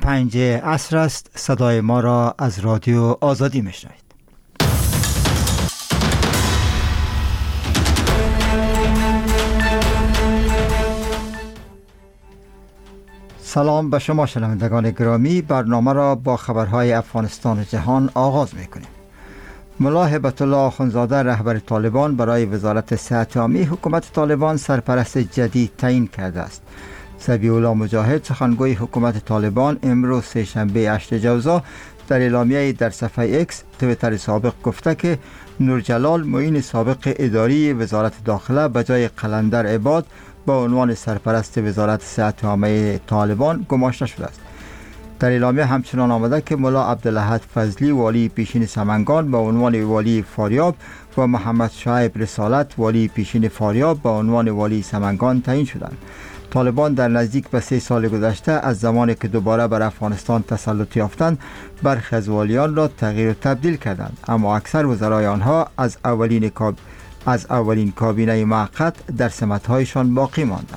5 عصر است. صدای ما را از رادیو آزادی میشنوید. سلام به شما شنوندگان گرامی. برنامه را با خبرهای افغانستان و جهان آغاز میکنیم. ملا هبت الله آخوندزاده رهبر طالبان برای وزارت صحت عامه حکومت طالبان سرپرست جدید تعیین کرده است. ذبیح الله مجاهد سخنگوی حکومت طالبان امروز سه‌شنبه 8 جوزا در اعلامیه در صفحه ایکس توییتر سابق گفته که نورجلال معین سابق اداری وزارت داخله به جای قلندر عباد با عنوان سرپرست وزارت صحت عامه طالبان گماشته شده است. در اعلامیه همچنان آمده که ملا عبدالاحد فضلی والی پیشین سمنگان به عنوان والی فاریاب و محمد شعیب رسالت والی پیشین فاریاب به عنوان والی سمنگان تعیین شدند. طالبان در نزدیک به 3 سال گذشته از زمانی که دوباره بر افغانستان تسلط یافتند برخی از والیان را تغییر و تبدیل کردند، اما اکثر وزرای آنها از اولین کابینه موقت در سمت‌هایشان باقی ماندند.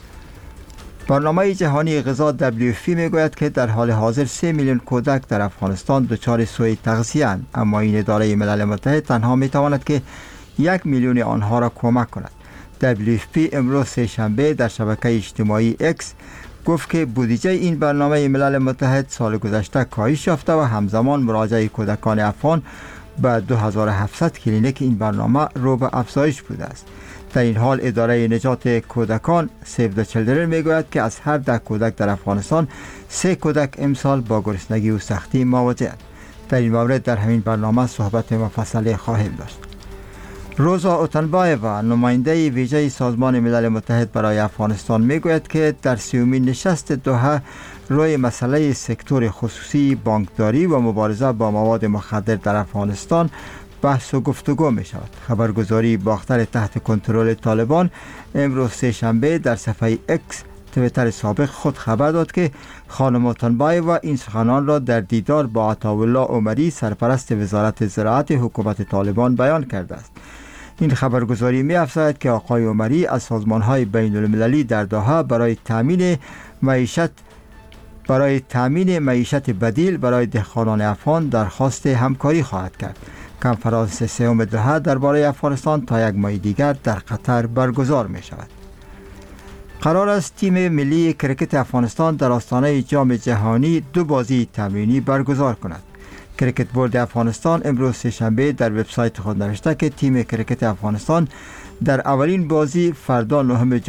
برنامه جهانی غذا WFP میگوید که در حال حاضر 3 میلیون کودک در افغانستان دچار سوء تغذیه اند، اما این اداره ملل متحد تنها میتواند که 1 میلیون آنها را کمک کند. WFP امروز سه‌شنبه در شبکه اجتماعی X گفت که بودجه این برنامه ملل متحد سال گذشته کاهش یافته و همزمان مراجعه کودکان افغان به 2700 کلینیک این برنامه رو به افزایش بوده است. در این حال اداره نجات کودکان سیو د چیلدرن میگوید که از هر 10 کودک در افغانستان 3 کودک امسال با گرسنگی و سختی مواجه‌اند. در این مورد در همین برنامه صحبت مفصلی خواهیم داشت. روزا اوتنبایوا نماینده ویژه سازمان ملل متحد برای افغانستان میگوید که در 30مین نشست دوحه روی مسئله سکتور خصوصی، بانکداری و مبارزه با مواد مخدر در افغانستان بحث و گفتگو می شود. خبرگزاری باختر تحت کنترل طالبان امروز سه‌شنبه در صفحه اکس توییتر سابق خود خبر داد که خانم اوتنبایوا این سخنان را در دیدار با عطاالله عمری سرپرست وزارت زراعت حکومت طالبان بیان کرده است. این خبرگزاری می افزاید که آقای عمری از سازمان‌های بین المللی در دوحه برای تامین معیشت بدیل برای دهقانان افغان درخواست همکاری خواهد کرد. کنفرانس سوم دوحه درباره افغانستان تا 1 ماه دیگر در قطر برگزار می شود. قرار است تیم ملی کرکت افغانستان در آستانه جام جهانی 2 بازی تمرینی برگزار کند. کرکت بورد افغانستان امروز سه‌شنبه در وبسایت خود نوشته که تیم کرکت افغانستان در اولین بازی فردا 9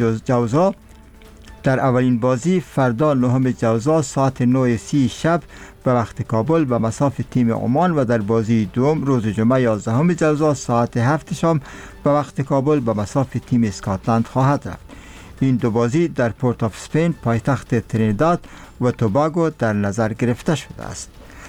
جوزا ساعت 9:30 شب به وقت کابل به مصاف تیم عمان و در بازی دوم روز جمعه 11 جوزا ساعت 7 شام به وقت کابل به مصاف تیم اسکاتلند خواهد رفت. این 2 بازی در پورت آف اسپین پایتخت ترینیداد و توباگو در نظر گرفته شده است.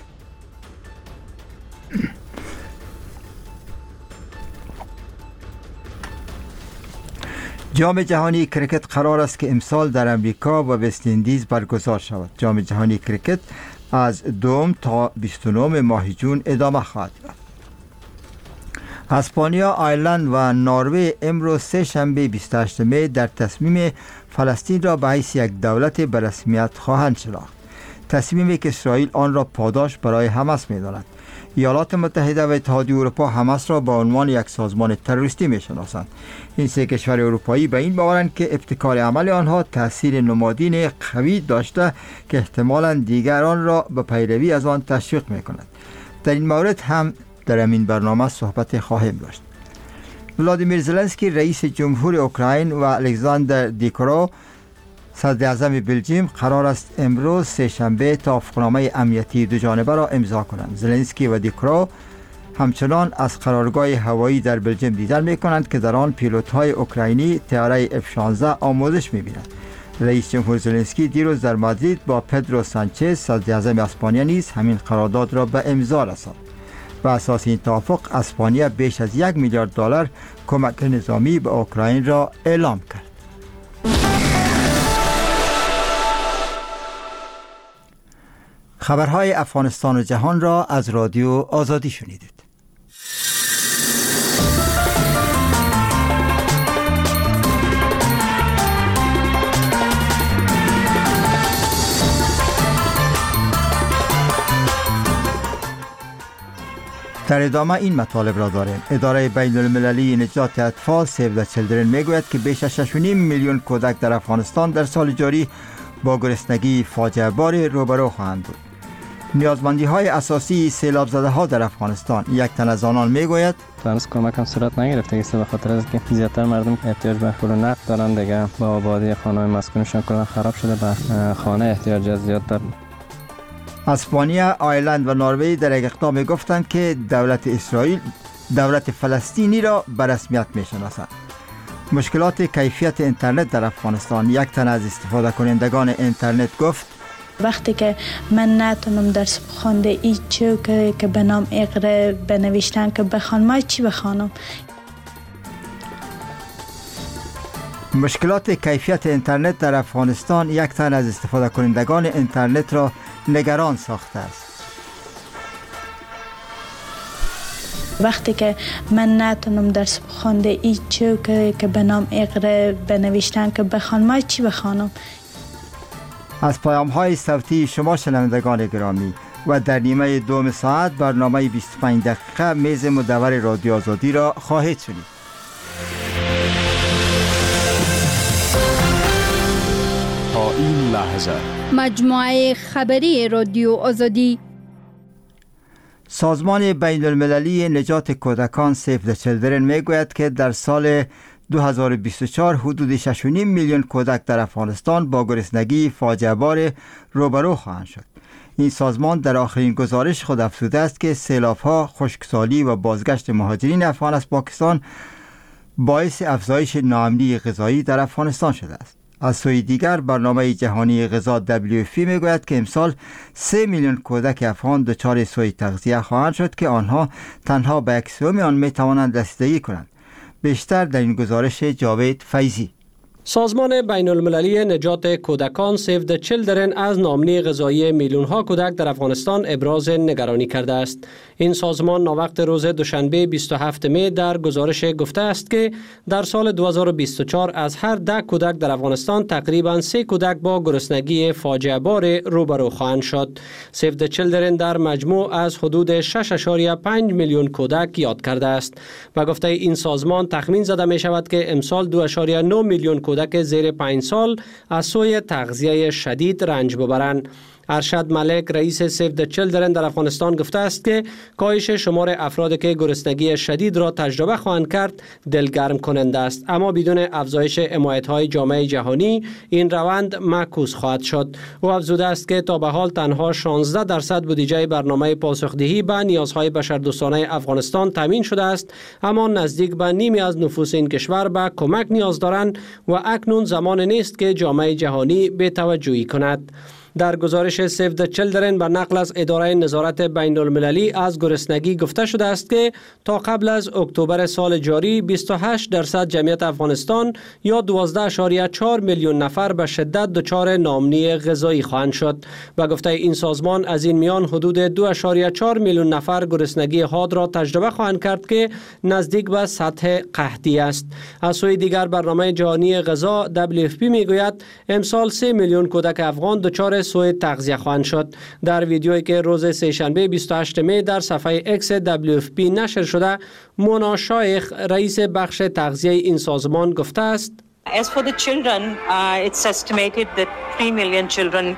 جام جهانی کرکت قرار است که امسال در امریکا و وست اندیز برگزار شود. جام جهانی کرکت از 2 تا 29 ماه جون ادامه خواهد یافت. اسپانیا، آیرلند و نروژ امروز سه‌شنبه 28 می در تصمیم فلسطین را به حیث یک دولت به رسمیت خواهند شناخت. تصمیمی که اسرائیل آن را پاداش برای حماس می‌داند. ایالات متحده و اتحادیه اروپا حماس را به عنوان یک سازمان تروریستی می‌شناسند. این 3 کشور اروپایی به این باورند که ابتکار عمل آنها تأثیر نمادین قوی داشته که احتمالاً دیگران را به پیروی از آن تشویق می‌کند. در این مورد هم در این برنامه صحبت خواهیم داشت. ولادیمیر زلنسکی رئیس جمهور اوکراین و الکساندر دیکورو صدر اعظم بلژیم قرار است امروز سه‌شنبه توافقنامه امنیتی 2 جانبه را امضا کنند. زلنسکی و دیکورو همچنان از قرارگاه هوایی در بلژیم دیدن می‌کنند که در آن پیلوت‌های اوکراینی طیاره F-16 آموزش می‌بینند. رئیس جمهور زلنسکی دیروز در مادرید با پدرو سانچز صدر اعظم اسپانیا نیز همین قرارداد را به امضا رساند. بر اساس این توافق اسپانیا بیش از 1 میلیارد دلار کمک نظامی به اوکراین را اعلام کرد. خبرهای افغانستان و جهان را از رادیو آزادی شنیدید. در ادامه این مطالب را داریم. اداره بین المللی نجات اطفال سیو د چیلدرن میگوید که بیش از 6.5 میلیون کودک در افغانستان در سال جاری با گرسنگی فاجعه بار روبرو خواهند بود. نیازمندی های اساسی سیلاب زده ها در افغانستان، یک تن از آنان میگوید هنوز کمک هم صورت نگرفته است، به خاطر از که زیادتر مردم احتیاج به پول نقد دارن دیگه. با آبادی خانه‌های مسکونشان کلا خراب شده، به خانه احتیاج زیاد دارن. اسپانیا، آیرلند و نروژ در یک اقدام گفتند که دولت فلسطینی را به رسمیت میشناسند. مشکلات کیفیت اینترنت در افغانستان، یک تن از استفاده کنندگان اینترنت گفت وقتی که من نتونم درس بخونده ایچو که به نام اقرا بنوشتن که بخوان، ما چی بخوانم؟ مشکلات کیفیت اینترنت در افغانستان یک تن از استفاده کنندگان اینترنت را نگران ساخته است. وقتی که من نتونم درس بخونده ایچو که به نام اقرا بنوشتن که بخوان، ما چی بخوانم؟ از پیام های صوتی شما شنوندگان گرامی و در نیمه دوم ساعت برنامه 25 دقیقه میز مدور رادیو آزادی را خواهید شنید. تا این لحظه مجموعه خبری رادیو آزادی. سازمان بین المللی نجات کودکان سیو د چیلدرن میگوید که در سال 2024 حدود 6.5 میلیون کودک در افغانستان با گرسنگی فاجعه بار روبرو خواهند شد. این سازمان در آخرین گزارش خود افزوده است که سیلاب‌ها، خشکسالی و بازگشت مهاجرین افغان از پاکستان باعث افزایش ناامنی غذایی در افغانستان شده است. از سوی دیگر برنامه جهانی غذا WFP میگوید که امسال 3 میلیون کودک افغان دچار سوء تغذیه خواهند شد که آنها تنها به 1/3 آن میتوانند رسیدگی کنند. بیشتر در این گزارش جاوید فیضی. سازمان بین المللی نجات کودکان سیو د چیلدرن از ناامنی غذایی میلیون ها کودک در افغانستان ابراز نگرانی کرده است. این سازمان ناوقت روز دوشنبه 27 می در گزارش گفته است که در سال 2024 از هر 10 کودک در افغانستان تقریباً 3 کودک با گرسنگی فاجعه بار روبرو خواهند شد. سیو د چیلدرن در مجموع از حدود 6.5 میلیون کودک یاد کرده است و گفته این سازمان تخمین زده می شود که امسال 2.9 میلیون کودک زیر 5 سال از سوی تغذیه شدید رنج ببرند. ارشد ملک رئیس سیو د چیلدرن در افغانستان گفته است که کاهش شمار افرادی که گرسنگی شدید را تجربه خواهند کرد دلگرم کننده است، اما بدون افزایش حمایت‌های جامعه جهانی این روند معکوس خواهد شد. او افزوده است که تا به حال تنها 16% بودجه برنامه پاسخدهی به نیازهای بشردوستانه افغانستان تامین شده است، اما نزدیک به نیمی از نفوس این کشور به کمک نیاز دارند و اکنون زمان نیست که جامعه جهانی بی‌توجهی کند. در گزارش سیو د چیلدرن به نقل از اداره نظارت بین المللی از گرسنگی گفته شده است که تا قبل از اکتبر سال جاری 28% جمعیت افغانستان یا 12.4 میلیون نفر به شدت دچار ناامنی غذایی خواهند شد و گفته این سازمان از این میان حدود 2.4 میلیون نفر گرسنگی حاد را تجربه خواهند کرد که نزدیک به سطح قحطی است. از سوی دیگر برنامه جهانی غذا WFP میگوید امسال 3 میلیون کودک افغان دچار سوء تغذیه خواهند شد. در ویدیویی که روز سه‌شنبه 28 می در صفحه اکس WFP نشر شده، مونا شایخ رئیس بخش تغذیه این سازمان گفته است As for the children, it's estimated that 3 million children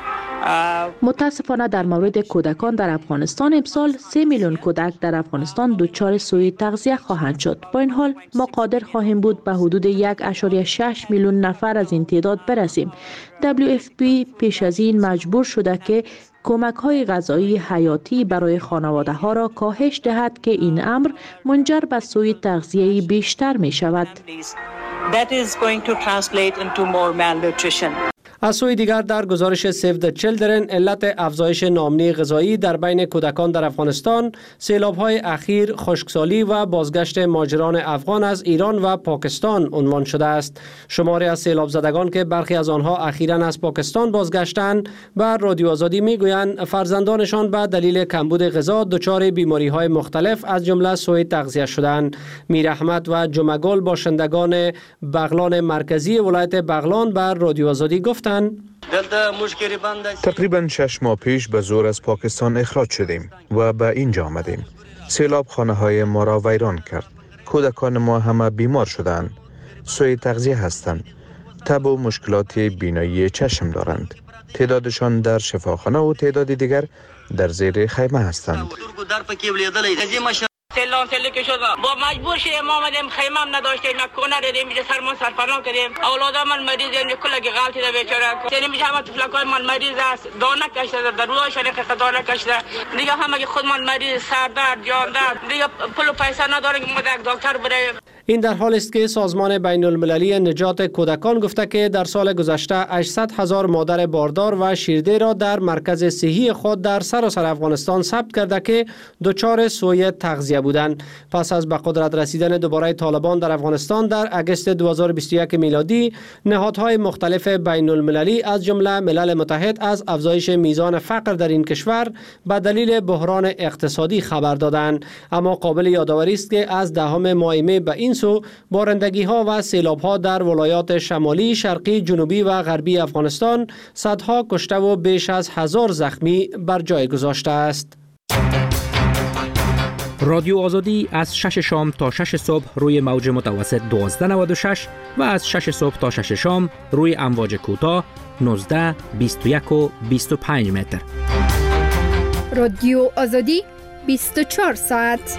متاسفانه در مورد کودکان در افغانستان امسال 3 میلیون کودک در افغانستان دچار سوء تغذیه خواهند شد. با این حال ما قادر خواهیم بود به حدود 1.6 میلیون نفر از این تعداد برسیم. WFP پیش از این مجبور شده که کمک‌های غذایی حیاتی برای خانواده‌ها را کاهش دهد که این امر منجر به سوء تغذیه بیشتر می شود. That is going to translate into more malnutrition. از سوی دیگر در گزارش سیو د چیلدرن علت افزایش ناامنی غذایی در بین کودکان در افغانستان سیلاب‌های اخیر، خشکسالی و بازگشت مهاجران افغان از ایران و پاکستان عنوان شده است. شماری از سیلاب زدگان که برخی از آنها اخیراً از پاکستان بازگشتند بر رادیو آزادی میگویند فرزندانشان به دلیل کمبود غذا دچار بیماری‌های مختلف از جمله سوء تغذیه شدند. میر احمد و جمعه گل باشندگان بغلان مرکزی ولایت بغلان بر رادیو آزادی گفتند میگویند تقریبا 6 ماه پیش به زور از پاکستان اخراج شدیم و به اینجا آمدیم. سیلاب خانه های ما را ویران کرد. کودکان ما همه بیمار شدند. سوء تغذیه هستند. تب و مشکلات بینایی چشم دارند. تعدادشان در شفاخانه و تعداد دیگر در زیر خیمه هستند. سیل که شد با مجبور شدیم آمدیم، خیمه هم نداشتیم، نکنه دیدیم، اینجا سرمان سرپناه کردیم. اولادا من مریض اینجا کلگی غلطی ده بیچاره. یعنی میشه همه طفلکای من مریض است، دانه کشته در رویشان که دانه کشته. دیگه همه خود من مریض، سر درد، جان درد، دیگه پول و پیسه نداریم که یک دکتر بریم. این در حال است که سازمان بین المللی نجات کودکان گفته که در سال گذشته 800,000 مادر باردار و شیرده را در مرکز صحی خود در سراسر افغانستان ثبت کرده که دچار سوء تغذیه بودند. پس از به قدرت رسیدن دوباره طالبان در افغانستان در اگست 2021 میلادی، نهادهای مختلف بین المللی از جمله ملل متحد از افزایش میزان فقر در این کشور به دلیل بحران اقتصادی خبر دادند. اما قابل یادآوری است که از دهم ماه مه به این سو بارندگی ها و سیلاب ها در ولایات شمالی، شرقی، جنوبی و غربی افغانستان صدها کشته و بیش از 1000 زخمی بر جای گذاشته است. رادیو آزادی از 6 شام تا 6 صبح روی موج متوسط 1296 و از 6 صبح تا 6 شام روی امواج کوتاه 19، 21 و 25 متر. رادیو آزادی 24 ساعت.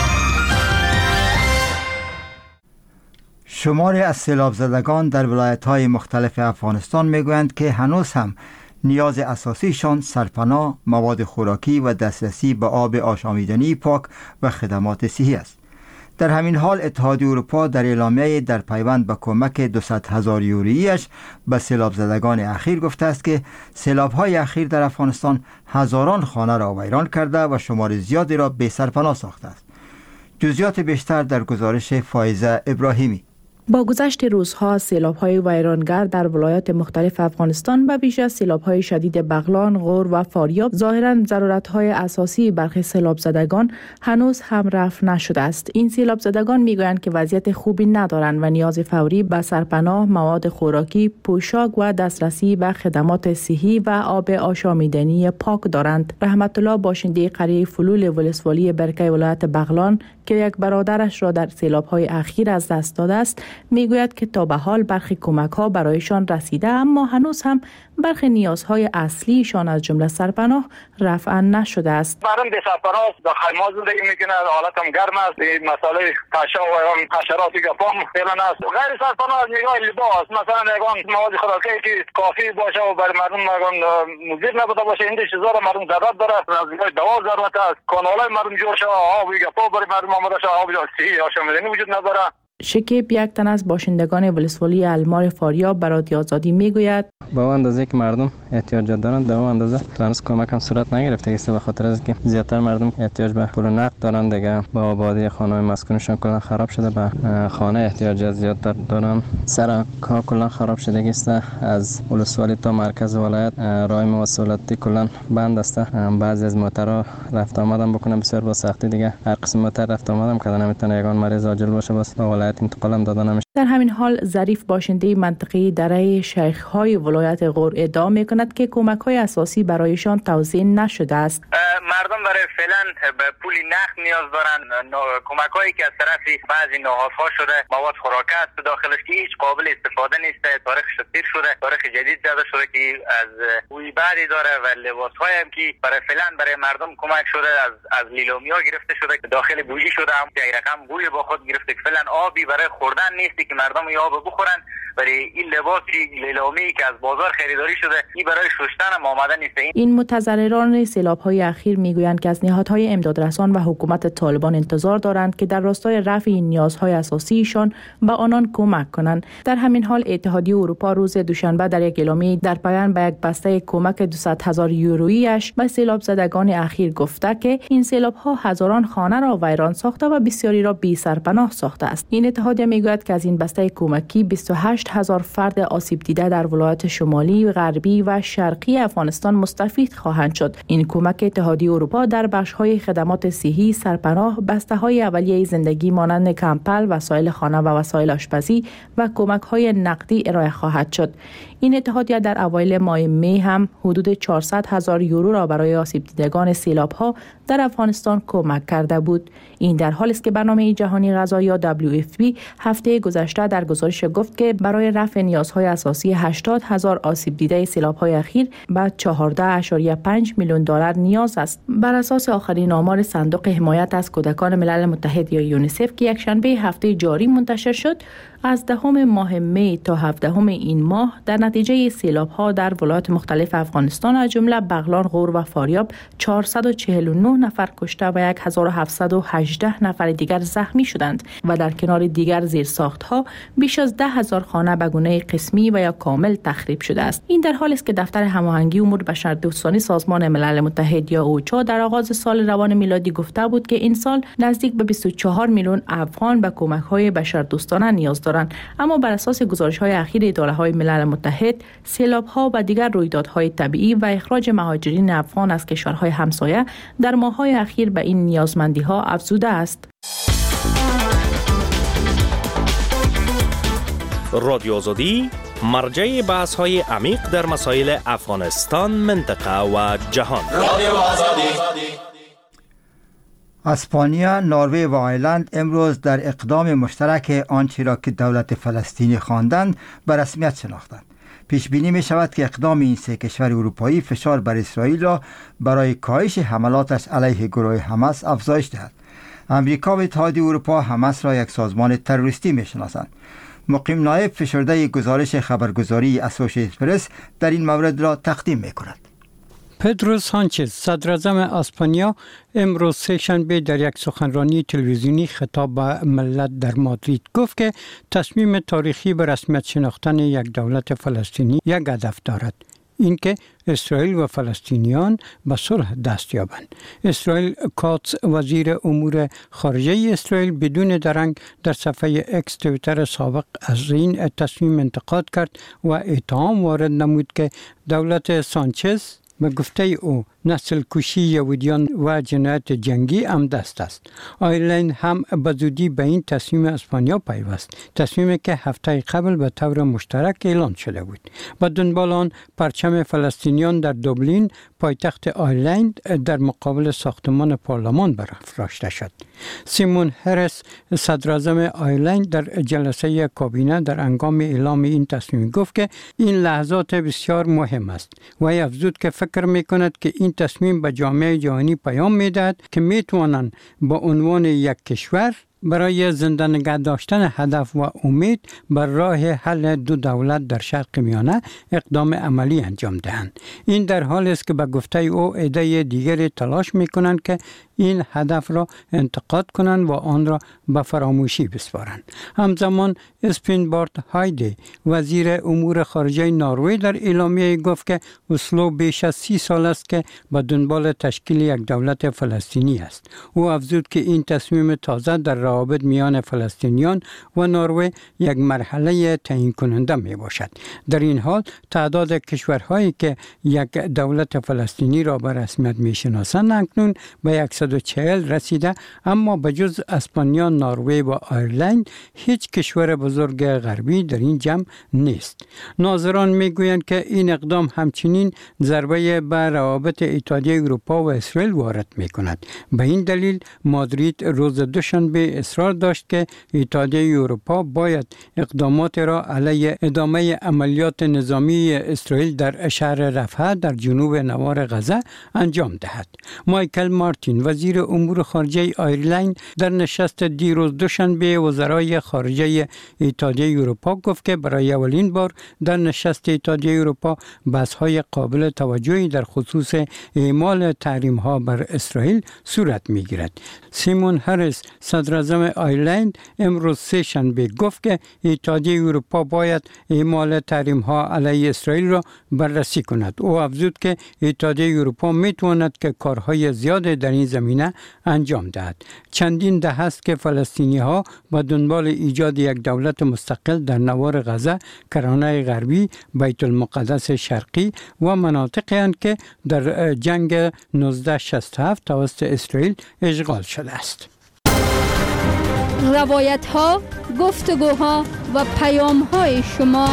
شماری از سیلاب زدگان در ولایت‌های مختلف افغانستان میگویند که هنوز هم نیاز اساسیشان سرپناه، مواد خوراکی و دسترسی به آب آشامیدنی پاک و خدمات صحی است. در همین حال اتحادیه اروپا در اعلامیه در پیوند به کمک 200,000 یورویی‌اش به سیلاب زدگان اخیر گفته است که سیلاب‌های اخیر در افغانستان هزاران خانه را ویران کرده و شمار زیادی را بی سرپناه ساخته است. جزئیات بیشتر در گزارش فائزه ابراهیمی. با گذشت روزها سیلاب‌های ویرانگر در ولایات مختلف افغانستان به ویژه سیلاب‌های شدید بغلان، غور و فاریاب ظاهراً ضرورت‌های اساسی برخی سیلاب زدگان هنوز هم رفع نشده است. این سیلاب زدگان می‌گویند که وضعیت خوبی ندارند و نیاز فوری به سرپناه، مواد خوراکی، پوشاک و دسترسی به خدمات صحی و آب آشامیدنی پاک دارند. رحمت الله باشنده قریه فلول ولسوالی برکه ولایت بغلان که یک برادرش را در سیلاب‌های اخیر از دست داده است، میگوید که تا به حال برخی کمک‌ها برایشان رسیده، اما هنوز هم برخی نیازهای اصلیشان از جمله سرپناه رفع نشده است. مردم به سرپناه در خیمه زندگی میکنه، حالت هم گرم است، مسئله پشه و حشراتی که پام فعلا است. غیر سرپناه از نگاه لباس مثلا یگان مواد خوراکی که کافی باشه و برای مردم مضر نبوده باشه، این چیزا را مردم ضرورت داره. از نگاه دوا ضرورت است، کانالای مردم جور شده، آب و گپا برای مردم آماده شده، آب صحی آشامیدنی وجود نداره. شکیب یک تن از باشندگان ولسوالی المار فاریاب به رادیو آزادی میگوید با اون اندازه که مردم احتیاج دارند در اون اندازه هنوز کمک هم صورت نگرفته است، به خاطر از که زیادتر مردم احتیاج به پول نقد دارند. دیگه با آبادی خانه‌های مسکونشان کلا خراب شده، به خانه احتیاج زیادتر دارند. سر کار کلا خراب شده است. از ولسوالی تا مرکز ولایت راه مواصلاتی کلا بند است. بعضی از موترها رفت آمدن بکنن بسیار با سختی، دیگه هر قسم موتر رفت آمدن کردن نمیتونه یگان مریض عاجل باشه، بس به ولایت انتقال هم دادن نمیشه. در همین حال ظریف باشنده منطقه دره شیخ‌های ولایت غور ادعا می‌کند که کمک‌های اساسی برایشان توزیع نشده است. مردم برای فعلا به پول نقد نیاز دارند. کمک‌هایی که از طرف بعضی نهادها شده، مواد خوراکی است داخلش که هیچ قابل استفاده نیست، تاریخش تیر شده، تاریخ جدید زده شده که از بوی بعدی داره و لباس‌های هم که برای فعلا برای مردم کمک شده از لیلومیا گرفته شده که داخل بوجی شده، هم یک رقم بوی با خود گرفته که فعلا آبی برای خوردن نیستی که مردم آب بخورن. برای این لباسی لیلومی که از بازار خریداری شده این برای شستن هم آماده نیست. این متضرران سیلاب‌های اخیر میگویند که از نهادهای امدادرسان و حکومت طالبان انتظار دارند که در راستای رفع این نیازهای اساسیشان به آنان کمک کنند. در همین حال اتحادیه اروپا روز دوشنبه در یک اعلامیه در پایان به یک بسته کمک 200,000 یورویی‌اش به سیلاب زدگان اخیر گفته که این سیلاب‌ها هزاران خانه را ویران ساخته و بسیاری را بی سرپناه ساخته است. این اتحادیه میگوید که از این بسته کمکی 28,000 فرد آسیب دیده در ولایات شمالی، غربی و شرقی افغانستان مستفید خواهند شد. این کمک اتحادیه اتحادیه اروپا در بخش‌های خدمات صحی، سرپناه، بسته‌های اولیه زندگی مانند کمپل، وسایل خانه و وسایل آشپزی و کمک‌های نقدی ارائه خواهد شد. این اتحادیه در اوایل ماه می هم حدود 400,000 یورو را برای آسیب دیدگان سیلاب‌ها در افغانستان کمک کرده بود. این در حالی است که برنامه جهانی غذایی یا WFP هفته گذشته در گزارش گفت که برای رفع نیازهای اساسی 80,000 آسیب دیده سیلاب‌های اخیر به 14.5 میلیون دلار نیاز است. بر اساس آخرین آمار صندوق حمایت از کودکان ملل متحد یا یونیسف که یکشنبه هفته جاری منتشر شد، از 10 ماه می تا 17 این ماه در نتیجه سیلاب‌ها در ولایات مختلف افغانستان از جمله بغلان، غور و فاریاب 449 نفر کشته و 1718 نفر دیگر زخمی شدند و در کنار دیگر زیرساخت‌ها بیش از 10,000 خانه به گونه قسمی و یا کامل تخریب شده است. این در حالی است که دفتر هماهنگی امور بشردوستانه سازمان ملل متحد یا اوچا در آغاز سال روان میلادی گفته بود که این سال نزدیک به 24 میلیون افغان به کمک‌های بشردوستانه نیاز دارند، اما بر اساس گزارش‌های اخیر اداره‌های ملل متحد، سیلاب‌ها و دیگر رویدادهای طبیعی و اخراج مهاجرین افغان از کشورهای همسایه در ماه‌های اخیر به این نیازمندی‌ها افزوده است. رادیو آزادی مرجع بحث‌های عمیق در مسائل افغانستان، منطقه و جهان. رادیو آزادی. اسپانیا، نروژ و آیرلند امروز در اقدام مشترک آنچه را که دولت فلسطینی خواندند به رسمیت شناختند. پیش بینی می شود که اقدام این سه کشور اروپایی فشار بر اسرائیل را برای کاهش حملاتش علیه گروه حماس افزایش دهد. امریکا و اتحادیه اروپا حماس را یک سازمان تروریستی می شناسند. مقیم نایب فشرده گزارش خبرگزاری اسوسییتد پرس در این مورد را تقدیم می کند. پدرو سانچز، صدراعظم اسپانیا، امروز سه‌شنبه در یک سخنرانی تلویزیونی خطاب به ملت در مادرید گفت که تصمیم تاریخی به رسمیت شناختن یک دولت فلسطینی یک هدف دارد، اینکه اسرائیل و فلسطینیان به صلح دست یابند. اسرائیل کاتس، وزیر امور خارجه اسرائیل، بدون درنگ در صفحه اکس توییتر سابق از این تصمیم انتقاد کرد و اتهام وارد نمود که دولت سانچز به گفته او نسل کشی یهودیان و جنایت جنگی دست است. آیرلند هم به زودی به این تصمیم اسپانیا پیوست، تصمیمی که هفته قبل به طور مشترک اعلان شده بود. با دنبال آن پرچم فلسطینیان در دوبلین، پایتخت آیرلند، در مقابل ساختمان پارلمان برافراشته شد. سیمون هریس، صدراعظم آیرلند، در جلسه کابینه در هنگام اعلام این تصمیم گفت که این لحظات بسیار مهم است و افزود که فکر می‌کند که این تصمیم به جامعه جهانی پیام می‌دهد که می‌توانند با عنوان یک کشور برای زنده نگه داشتن هدف و امید بر راه حل دو دولت در شرق میانه اقدام عملی انجام دهند. این در حالی است که به گفته او عده دیگری تلاش می‌کنند که این هدف را انتقاد کنند و آن را به فراموشی بسپارند. همزمان اسپین بارت هایده، وزیر امور خارجه نروژ، در اعلامیه گفت که اسلو بیش از 30 سال است که به دنبال تشکیل یک دولت فلسطینی است. او افزود که این تصمیم تازه در روابط میان فلسطینیان و نروژ یک مرحله تعیین کننده می باشد. در این حال تعداد کشورهایی که یک دولت فلسطینی را به رسمیت می شناسند اکنون به 140 رسیده، اما بجز اسپانیا، نروژ و آیرلند هیچ کشور بزرگ غربی در این جمع نیست. ناظران میگویند که این اقدام همچنین ضربه به روابط اتحادیه اروپا و اسرائیل وارد می کند. به این دلیل مادرید روز دوشنبه اصرار داشت که اتحادیه اروپا باید اقدامات را علیه ادامه عملیات نظامی اسرائیل در شهر رفح در جنوب نوار غزه انجام دهد. مایکل مارتین، وزیر امور خارجه آیرلند، در نشست دیروز دوشنبه وزرای خارجه اتحادیه اروپا گفت که برای اولین بار در نشست اتحادیه اروپا بحث‌های قابل توجهی در خصوص اعمال تحریم‌ها بر اسرائیل صورت می‌گیرد. سیمون هریس، صدراعظم آیرلند، امروز سه‌شنبه گفت که اتحادیه اروپا باید اعمال تحریم‌ها علیه اسرائیل را بررسی کند. او افزود که اتحادیه اروپا می‌تواند که کارهای زیاد در این زمینه زمینه انجام دهد. چندین دهه است که فلسطینی ها با دنبال ایجاد یک دولت مستقل در نوار غزه، کرانه غربی، بیت المقدس شرقی و مناطقی هستند که در جنگ 1967 توسط اسرائیل اشغال شده است. روایت ها، گفتگوها و پیام های شما.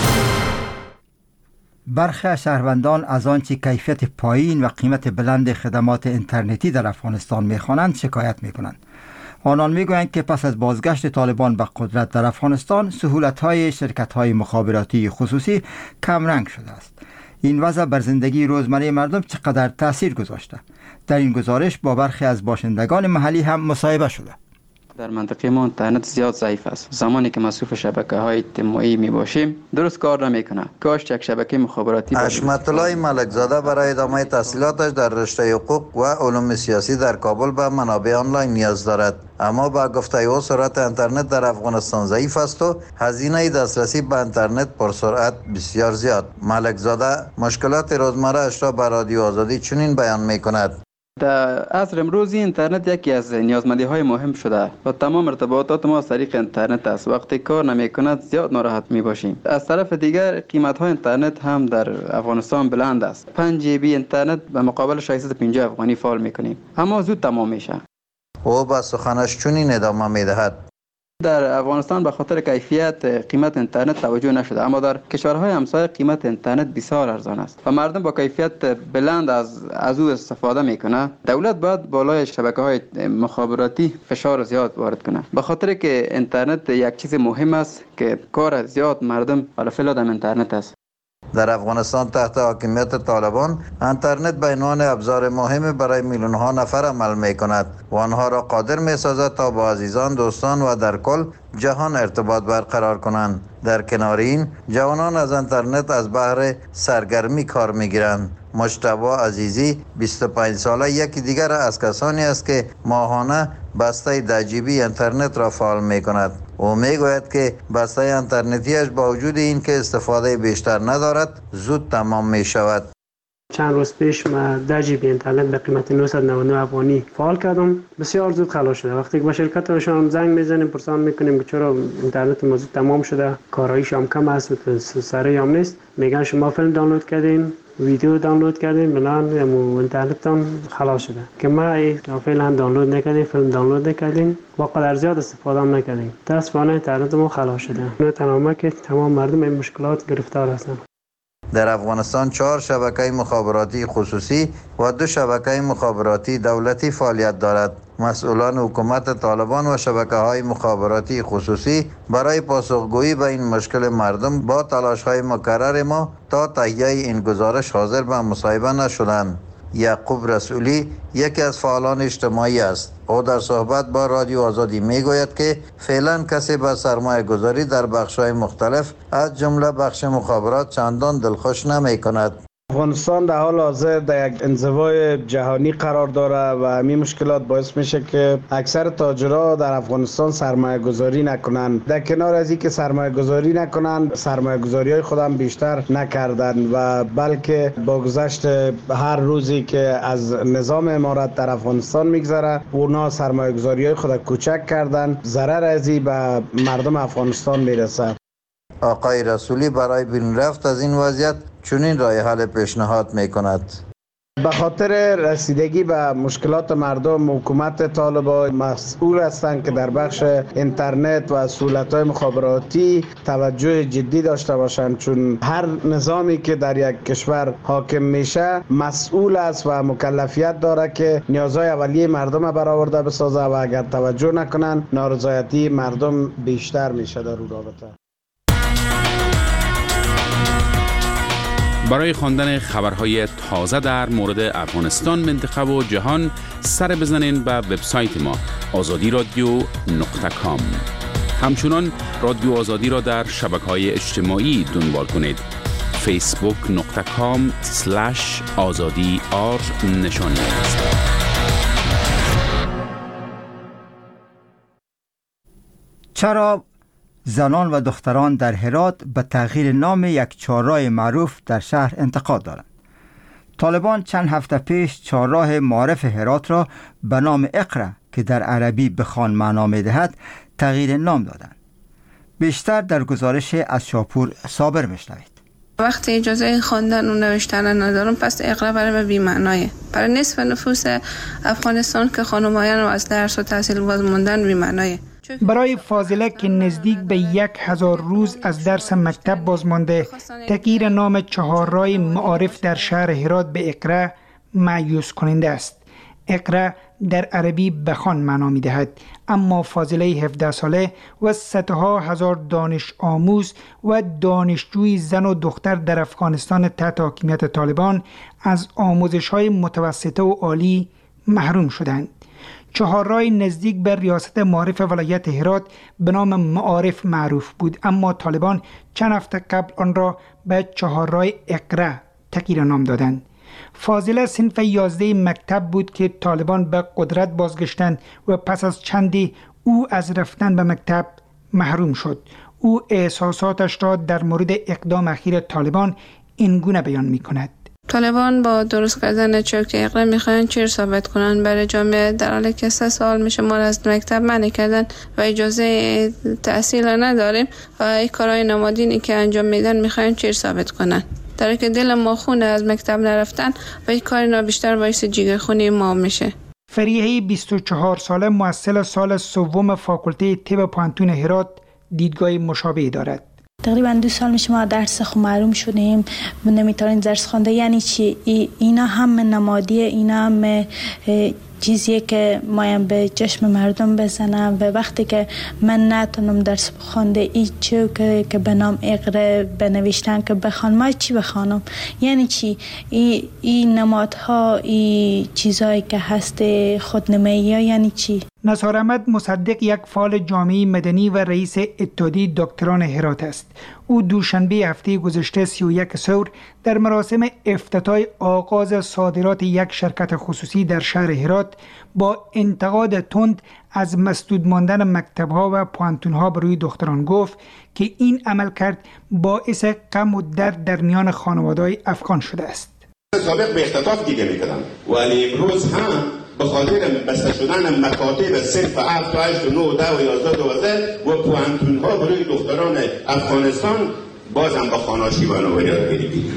برخی از شهروندان از آنچه کیفیت پایین و قیمت بلند خدمات اینترنتی در افغانستان می‌خوانند شکایت می‌کنند. آنان می‌گویند که پس از بازگشت طالبان به قدرت در افغانستان، سهولت‌های شرکت‌های مخابراتی خصوصی کمرنگ شده است. این وضع بر زندگی روزمره مردم چقدر تأثیر گذاشته؟ در این گزارش با برخی از باشندگان محلی هم مصاحبه شده. در منطقه ما اینترنت زیاد ضعیف است. زمانی که مصروف شبکه‌های اجتماعی می باشیم درست کار نمی‌کنه. کاش یک شبکه مخابراتی حشمت الله ملکزاده برای ادامه تحصیلاتش در رشته حقوق و علوم سیاسی در کابل به منابع آنلاین نیاز دارد، اما با گفته او سرعت اینترنت در افغانستان ضعیف است و هزینه دسترسی به اینترنت پرسرعت بسیار زیاد. ملکزاده مشکلات روزمره اش را به رادیو آزادی چنین بیان می‌کند: در عصر امروزی اینترنت یکی از نیازمندی‌های مهم شده و تمام ارتباطات ما از طریق اینترنت است. وقتی کار نمی‌کند زیاد ناراحت می‌باشیم. از طرف دیگر قیمت‌های اینترنت هم در افغانستان بلند است. 5 جی بی اینترنت به مقابل 650 افغانی فعال می‌کنیم، اما زود تمام میشه. او با سخنش چنین ادامه می‌دهد: در افغانستان به خاطر کیفیت قیمت اینترنت توجه نشده، اما در کشورهای همسایه قیمت اینترنت بسیار ارزان است و مردم با کیفیت بلند از او استفاده میکنه. دولت باید بالای شبکه‌های مخابراتی فشار زیاد وارد کنه، به خاطر که اینترنت یک چیز مهم است که کار زیاد مردم حالا فعلا در اینترنت است. در افغانستان تحت حاکمیت طالبان اینترنت به عنوان ابزار مهم برای میلیون ها نفر عمل می کند و آنها را قادر می سازد تا با عزیزان، دوستان و در کل جهان ارتباط برقرار کنند. در کنار این، جوانان از اینترنت از بهر سرگرمی کار می گیرند. مجتبی عزیزی 25 ساله یکی دیگر از کسانی است که ماهانه بسته 10 جیبی اینترنت را فعال می کند. او می گوید که بسته اینترنتیش با وجود این که استفاده بیشتر ندارد زود تمام می شود. چند روز پیش من 10 جی بی اینترنت به قیمت 999 افغانی فعال کردم. بسیار زود خلاص شده. وقتی که با شرکتشان زنگ میزنیم پرسان میکنیم که چرا اینترنت ما زود تمام شده، کارایش هم کم است، سری هم نیست، میگن شما فیلم دانلود کردین، ویدیو دانلود کردین، بنان اینترنتتون خلاص شده. که ما فعلا دانلود نکردیم، فیلم دانلود نکردیم و قدر زیاد استفاده هم نکردیم. متاسفانه اینترنت ما خلاص شده. نه تنها که تمام مردم این مشکلات گرفتار هستند. در افغانستان 4 شبکه مخابراتی خصوصی و 2 شبکه مخابراتی دولتی فعالیت دارد. مسئولان حکومت طالبان و شبکه‌های مخابراتی خصوصی برای پاسخگویی به این مشکل مردم با تلاش‌های مکرر ما تا تهیه این گزارش حاضر به مصاحبه نشدند. یعقوب رسولی یکی از فعالان اجتماعی است. او در صحبت با رادیو آزادی میگوید که فعلا کسی به سرمایه گذاری در بخش‌های مختلف از جمله بخش مخابرات چندان دلخوش نمی کند. افغانستان در حال حاضر در یک انزوای جهانی قرار داره و همین مشکلات باعث میشه که اکثر تاجرها در افغانستان سرمایه گذاری نکنند. در کنار از اینکه سرمایه گذاری نکنند، سرمایه گذاری های خودم بیشتر نکردند و بلکه با گذشت هر روزی که از نظام امارت در افغانستان میگذره، اونا سرمایه گذاری های خود کوچک کردند. ضرر ازی به مردم افغانستان میرسه. آقای رسولی برای بیرون رفت از این وضعیت چنین راه حل پیشنهاد می کند. به خاطر رسیدگی به مشکلات مردم، حکومت طالبان مسئول هستند که در بخش اینترنت و سهولت‌های مخابراتی توجه جدی داشته باشند، چون هر نظامی که در یک کشور حاکم میشه مسئول است و مکلفیت داره که نیازهای اولیه مردم برآورده بسازه و اگر توجه نکنن نارضایتی مردم بیشتر میشه در اون رابطه. برای خواندن خبرهای تازه در مورد افغانستان، منطقه و جهان سر بزنین به وبسایت ما azadi.radio.com. همچنان رادیو آزادی را در شبکه‌های اجتماعی دنبال کنید. facebook.com/azadi نشانی است. چرا زنان و دختران در هرات به تغییر نام یک چهارراه معروف در شهر انتقاد دارند؟ طالبان چند هفته پیش چهارراه معارف هرات را به نام اقرا که در عربی بخوان معنا می‌دهد تغییر نام دادند. بیشتر در گزارش از شاپور صابر میشنوید. وقتی اجازه خواندن و نوشتن ندارم پس اقرا برای من بی‌معنایه. برای نصف نفوس افغانستان که خانمایان و از درس و تحصیل باز موندن بی‌معنایه. برای فاضله که نزدیک به 1000 روز از درس مکتب باز مانده، تغییر نام چهارراه معارف در شهر هرات به اقرا مایوس کننده است. اقرا در عربی بخوان معنا می دهد، اما فاضله 17 ساله و صدها هزار دانش آموز و دانشجوی زن و دختر در افغانستان تحت حاکمیت طالبان از آموزش های متوسطه و عالی محروم شدند. چهارراه نزدیک به ریاست معارف ولایت هرات به نام معارف معروف بود، اما طالبان چند هفته قبل آن را به چهارراه اقرا تغییر نام دادند. فاضله صنف 11 مکتب بود که طالبان به قدرت بازگشتند و پس از چندی او از رفتن به مکتب محروم شد. او احساساتش را در مورد اقدام اخیر طالبان اینگونه بیان می کند. طالبان با درست کردن چوک اقرا میخواین چی ثابت کنن برای جامعه، در حالی که 3 سال میشه ما از مکتب منع کردن و اجازه تحصیل نداریم و این کارهای نمادینی که انجام میدن میخواین چی ثابت کنن، در حالی که دل ما خونه از مکتب نرفتن و این کار بیشتر باعث جیگرخونی ما میشه. فریحه 24 ساله محصل سال سوم فاکولته طب پانتون هرات دیدگاه مشابهی دارد. تقریبا 2 سال میشه ما درس خو محروم شدیم، نمیتونیم درس خوانده. یعنی چی؟ اینا هم نمادیه، اینا هم چیزیه که مایم به چشم مردم بزنم و وقتی که من نتونم درس بخونده این چیو که به نام اقرا بنوشتن که بخوان، ما چی بخوانم؟ یعنی چی؟ این نمادها، این چیزایی که هست خودنمایی ها یعنی چی؟ نثار احمد مصدق یک فعال جامعه مدنی و رئیس اتحادیه دکتران هرات است. او دوشنبه هفته گذشته 31 ثور در مراسم افتتاح آغاز صادرات یک شرکت خصوصی در شهر هرات با انتقاد تند از مسدود ماندن مکتب‌ها و پانتون‌ها بر روی دختران گفت که این عملکرد باعث غم و درد در میان خانواده‌های افغان شده است. سابق به اختطاف دیده می‌کردم ولی امروز هم به خاطر بسته شدن مکاتب صرف 7 تا 8 و 9 و 10 و 11 و 12 و پوانتون‌ها برای دختران افغانستان بازم با خاناشی و نوریات گیری.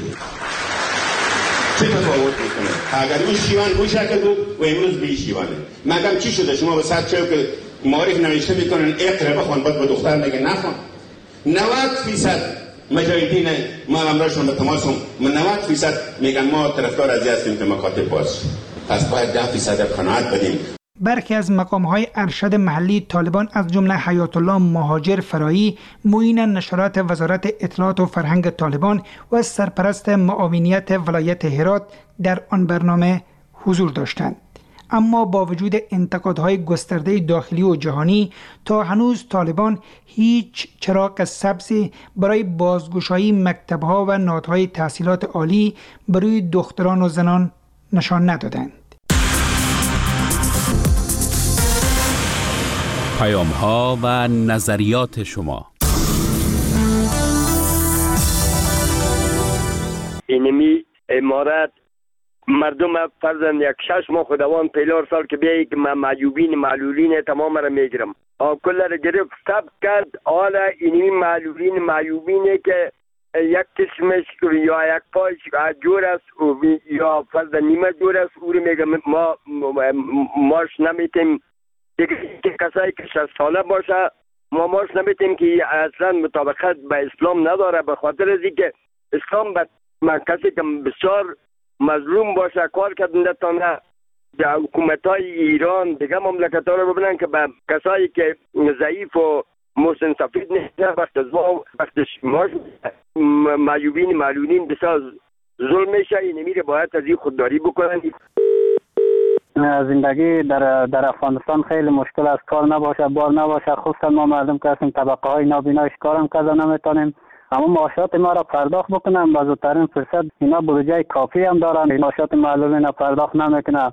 چه تفاوت میکنه؟ اگر این شیوان اون شکل بود و امروز به این شیوانه. مگم چی شده شما به سر چه که معارف نوشته میکنن اقرا بخوان بعد به دختر میگه نخوان. 90% مجاهدین ما امراشون به تماس هم 90% میگن ما طرفدار از هستیم که مکاتب باز. پس باید 10% قناعت بدیم. برخی از مقام‌های ارشد محلی طالبان از جمله حیات الله مهاجر فرایی، معین نشرات وزارت اطلاعات و فرهنگ طالبان و سرپرست معاونیت ولایت هرات در آن برنامه حضور داشتند. اما با وجود انتقادهای گسترده داخلی و جهانی، تا هنوز طالبان هیچ چراغ سبزی برای بازگشایی مکتب‌ها و نهادهای تحصیلات عالی برای دختران و زنان نشان ندادند. پیام‌ها و نظریات شما. اینمی امارت مردم فرزند یک 6 ماه خداوند پیلار سال که بیایی که من معیوبین معلولین تمام را میگیرم کل را گرفت سب کرد. حالا اینمی معیوبینه که یک قسمش یا یک پایش جور است یا فرد نیمه جور است او رو میگم ما ماش نمیتیم که کسایی که 60 ساله باشه ما ماش نمیتیم که اصلا مطابقت به اسلام نداره، به خاطر از اینکه اسلام به کسی که بسیار مظلوم باشه کار کردن تانه در حکومت‌های ایران دیگه مملکت‌ها رو ببینن که به کسایی که ضعیف و محسن سفید نیست وقتش ماش معیوبین معلولین بسیار ظلم میشه. این میره باید از این خودداری بکنن. زندگی در افغانستان خیلی مشکل است، کار نباشه بار نباشه، خصوصا ما مردم که هستیم طبقه های نابینایش کارم کردن نمیتونیم، اما معاشات ما را پرداخت بکنم با زودترین فرصت. اینا بودجه کافی هم دارن، معاشات معلولین پرداخت نمیکنن.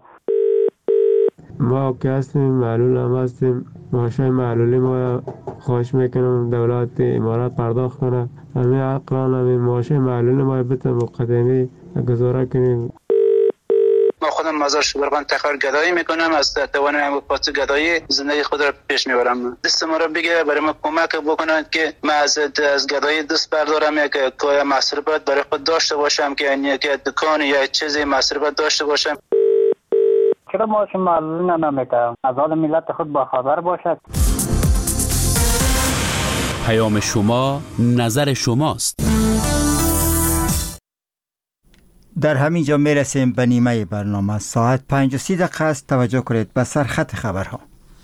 ما که هستیم معلول هم هستیم، معاشای معلولی ما خواهش میکنم دولت امارات پرداخت کنه، همین اقران همین معاشای معلولی ما بتونیم مقدمی گزاره کنیم. مزار شبرغان تخار گدایی میکنم، از توانم پاس گدایی زندگی خود را پیش میبرم. دست ما را بگیره، برای ما کمک بکنند که من از گدایی دست بردارم، یک کوی مصرفات برای خود داشته باشم، که یک دکان یا چیزی مصرفات داشته باشم. چرا ما شما نمیکنم از حال ملت خود با خبر باشد. پیام شما، نظر شماست. در همین جا میرسیم به نیمه برنامه. ساعت 5:30 است. توجه کنید به سرخط خبرها.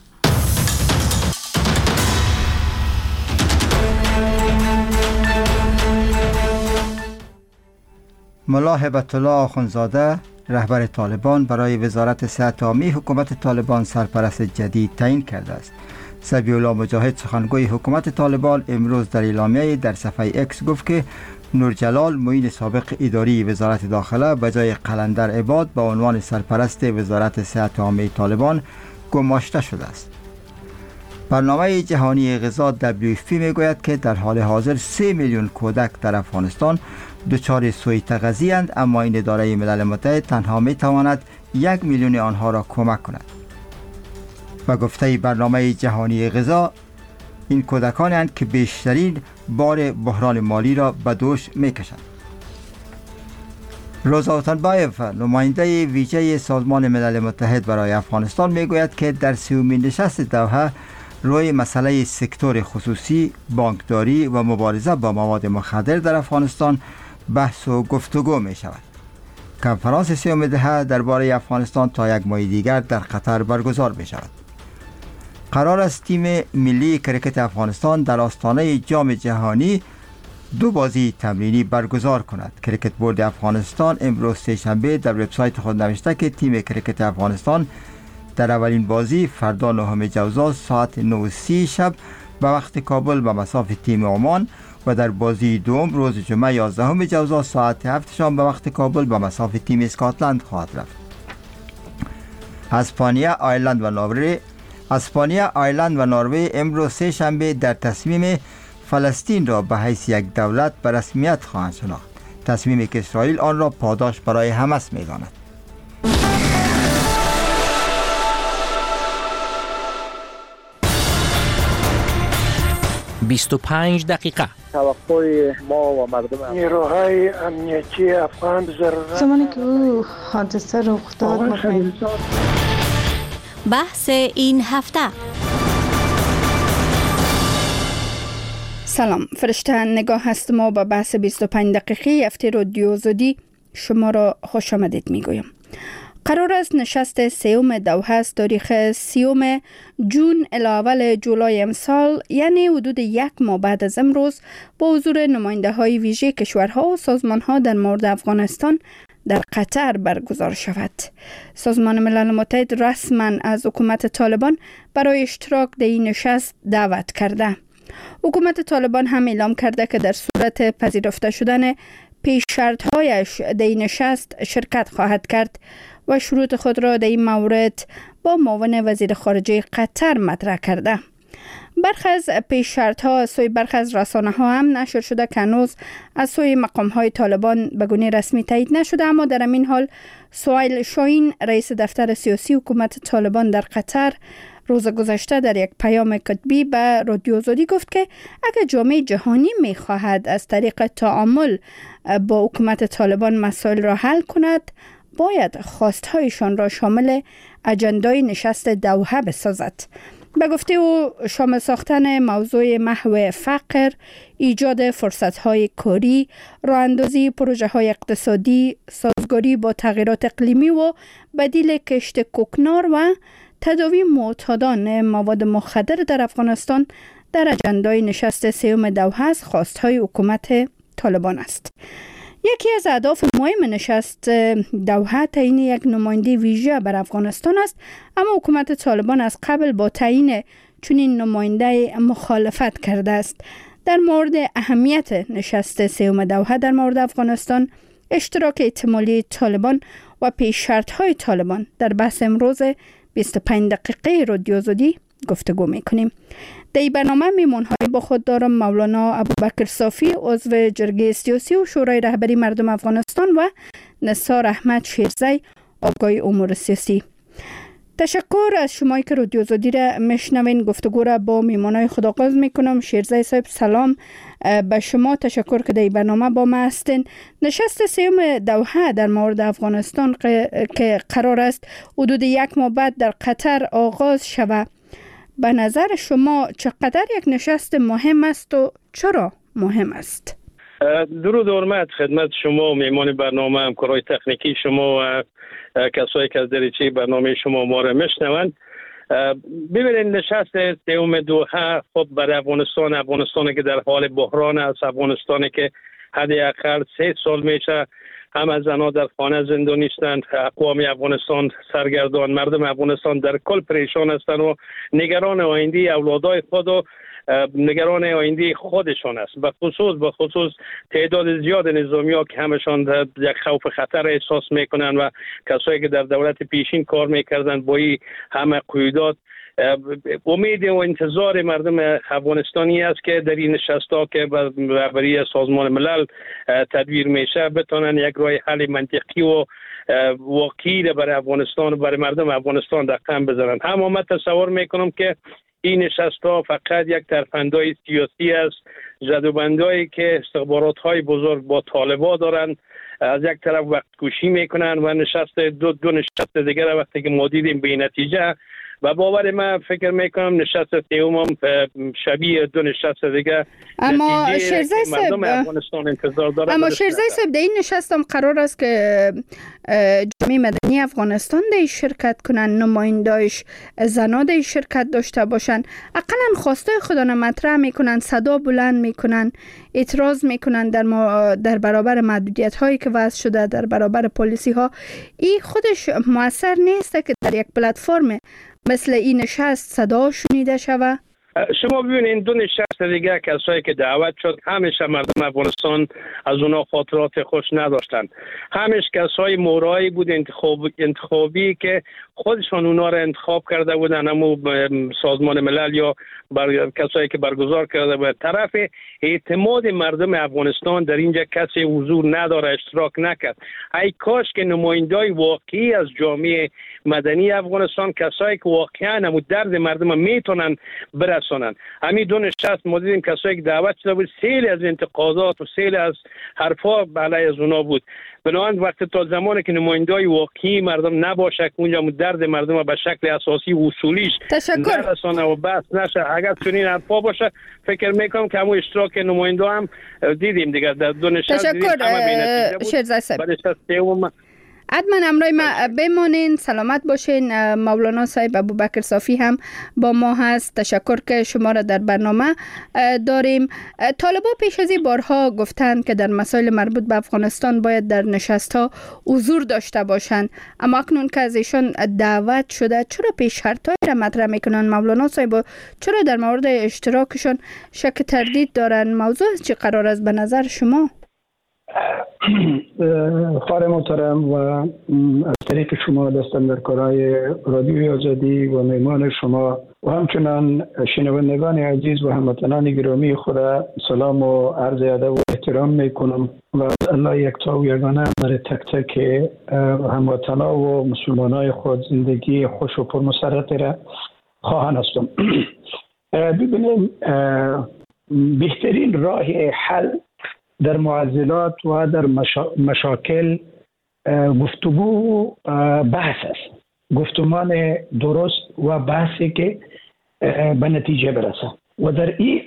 ملا هبت الله آخوندزاده رهبر طالبان برای وزارت صحت عامی حکومت طالبان سرپرست جدید تعیین کرده است. سبیح الله مجاهد سخنگوی حکومت طالبان امروز در اعلامیه در صفحه اکس گفت که نورجلال معین سابق اداری وزارت داخله به جای قلندر عباد به عنوان سرپرست وزارت صحت عامه طالبان گماشته شده است. برنامه جهانی غذا WFP میگوید که در حال حاضر 3 میلیون کودک در افغانستان دچار سوء تغذیه اند، اما این اداره ملل متحد تنها می تواند 1 میلیون آنها را کمک کند. و گفته برنامه جهانی غذا، این کودکان اند که بیشترین بار بحران مالی را به دوش می کشند. روزا اوتنبایف نماینده ویژه سازمان ملل متحد برای افغانستان می گوید که در 30مین نشست دوحه روی مسئله سکتور خصوصی، بانکداری و مبارزه با مواد مخدر در افغانستان بحث و گفتگو می شود. کنفرانس 30 دهه درباره افغانستان تا 1 ماه دیگر در قطر برگزار می شود. قرار است تیم ملی کرکت افغانستان در آستانه جام جهانی 2 بازی تمرینی برگزار کند. کرکت بورد افغانستان امروز سه‌شنبه در وبسایت خود نوشته که تیم کرکت افغانستان در اولین بازی فردا 9 جوزا ساعت 9:30 شب به وقت کابل به مصاف تیم عمان و در بازی دوم روز جمعه 11 جوزا ساعت 7 شام به وقت کابل به مصاف تیم اسکاتلند خواهد رفت. اسپانیا، آیرلند و نروژ امروز سه‌شنبه در تصمیم فلسطین را به حیث یک دولت به رسمیت خواهند شناخت. تصمیمی که اسرائیل آن را پاداش برای حماس می‌داند. 25 دقیقه. توقع ما و مردم نیروهای امنیتی افغان ضرورت زمانی که او حادثه رخ داد بحث این هفته. سلام، فرشته نگاه هست. ما با بحث 25 دقیقه هفته رادیو آزادی شما را خوش آمدید میگویم. قرار است نشست 3 دوحه از تاریخ 30 جون الی اول جولای امسال، یعنی حدود 1 ماه بعد از امروز، با حضور نماینده های ویژه کشورها و سازمان ها در مورد افغانستان در قطر برگزار شود. سازمان ملل متحد رسما از حکومت طالبان برای اشتراک در این نشست دعوت کرده. حکومت طالبان هم اعلام کرده که در صورت پذیرفته شدن پیش شرط‌هایش در این نشست شرکت خواهد کرد و شروط خود را در این مورد با معاون وزیر خارجه قطر مطرح کرده. برخی از پیش شرط‌ها از سوی برخی از رسانه‌ها هم نشر شده که هنوز از سوی مقام‌های طالبان به گونه رسمی تایید نشده، اما در همین حال سهیل شاهین رئیس دفتر سیاسی حکومت طالبان در قطر روز گذشته در یک پیام کتبی به رادیو آزادی گفت که اگر جامعه جهانی می‌خواهد از طریق تعامل با حکومت طالبان مسائل را حل کند، باید خواستهایشان را شامل اجندای نشست دوحه بسازد. به گفته او، شامل ساختن موضوع محو فقر، ایجاد فرصت‌های کاری، راه‌اندازی پروژه‌های اقتصادی، سازگاری با تغییرات اقلیمی و بدیل کشت کوکنار و تداوی معتادان مواد مخدر در افغانستان در اجندای نشست 3 دوحه از خواست‌های حکومت طالبان است. یکی از اهداف مهم نشست دوحه تعیین یک نماینده ویژه بر افغانستان است، اما حکومت طالبان از قبل با تعیین چنین نماینده مخالفت کرده است. در مورد اهمیت نشست 3 دوحه در مورد افغانستان، اشتراک احتمالی طالبان و پیش شرط‌های طالبان در بحث امروز 25 دقیقه رادیو آزادی گفتگو میکنیم. در این برنامه میمون‌های با خود دارم مولانا ابوبکر صافی، عضو جرگه سیاسی و شورای رهبری مردم افغانستان، و نثار احمد شیرزی، آگاه امور سیاسی. تشکر از شما که رادیو آزادی را میشنوین. گفتگو را با میمانای خود آغاز میکنم. شیرزای صاحب سلام به شما، تشکر که در برنامه با ما هستین. نشست سوم دوحه در مورد افغانستان که قرار است حدود 1 ماه بعد در قطر آغاز شود، به نظر شما چقدر یک نشست مهم است و چرا مهم است؟ درود و حرمت خدمت شما و میمان برنامه، همکارای تکنیکی شما و کسایی که از دریچه برنامه شما ما را میشنوند. ببینید، نشست سوم دوحه خب برای افغانستانی که در حال بحران است، افغانستانی که حداقل 3 سال میشه هم زنان در خانه زنده نیستند، اقوام افغانستان سرگردان، مردم افغانستان در کل پریشان هستند و نگران آینده اولادای خود و نگران آینده خودشان است. به خصوص تعداد زیاد نظامی‌ها که همشان یک خوف خطر احساس میکنند و کسایی که در دولت پیشین کار میکردند با این همه قیودات. امید و انتظار مردم افغانستانی است که در این نشست‌ها که برای سازمان ملل تدبیر میشه بتونن یک راه حل منطقی و واقعی برای افغانستان و برای مردم افغانستان رقم بزنند. اما من تصور میکنم که این نشست‌ها فقط یک ترفندهای سیاسی است، جدوبندهایی که استخبارات‌های بزرگ با طالبان دارند، از یک طرف وقت کشی میکنن و نشست دو نشست دیگر وقتی که ما دیدیم به نتیجه و باور من فکر میکنم نشست سوم شبیه 2 نشست دیگه. اما شیرزای صاحب افغانستان انتظار داره. اما شیرزای صاحب در این نشست هم قرار است که جامعه مدنی افغانستان در شرکت کنن، نمایندایش زنا در شرکت داشته باشن، اقلا خواسته خودانه مطرح میکنن، صدا بلند میکنن، اعتراض میکنن در برابر محدودیت هایی که وضع شده، در برابر پالیسی ها. این خودش موثر نیست که در یک پلتفرم مثل این نشست صدا شنیده شود؟ شما ببینید 2 نشست دیگه کسایی که دعوت شد همیشه مردم افغانستان از اونا خاطرات خوش نداشتن. همیش کسای مورایی بود انتخابی که خودشان اونا را انتخاب کرده بودن، اما سازمان ملل یا کسایی که برگزار کرده بود. طرف اعتماد مردم افغانستان در اینجا کسی حضور نداره، اشتراک نکرد. ای کاش که نمایندای واقعی از جامعه مدنی افغانستان، کسایی که واقعا هم درد مردم میتونن برسونن. همین 2 نشست ما دیدیم کسایی که دعوت شده بود، سیل از انتقادات و سیل از حرفا علیه از اونا بود. بنابراین وقتی تا زمانی که نمایندای واقعی مردم نباشه که اونجا درد مردم به شکل اساسی و اصولیش نرسانه و بس نشه، اگر چنین حرفا باشه فکر میکنم که همون اشتراک نماینده هم دیدیم دیگه در 2 نشست دیدیم همه بینتیجه بود. شیرزای صاحب حتما همراه ما بمانین، سلامت باشین. مولانا صاحب ابوبکر صافی هم با ما هست. تشکر که شما را در برنامه داریم. طالبان پیش از این بارها گفتند که در مسائل مربوط به افغانستان باید در نشست‌ها حضور داشته باشند، اما اکنون که از ایشان دعوت شده چرا پیش شرط‌های را مطرح میکنن مولانا صاحب؟ چرا در مورد اشتراکشون شک تردید دارن؟ موضوع چی قرار است به نظر شما؟ خواهر محترم و از طریق شما دستاندرکارای رادیوی آزادی و میمان شما و همچنان شنوندگان عزیز و هموطنان گرامی خود سلام و عرض ادب و احترام میکنم و الله یکتا و یگانه برای تک تک هموطنان و مسلمانای خود زندگی خوش و پرمسرت را خواهان هستم. ببینیم بهترین راه حل در معضلات و در مشاکل گفتگو بحث است، گفتمان درست و بحثی که به نتیجه برسه و در این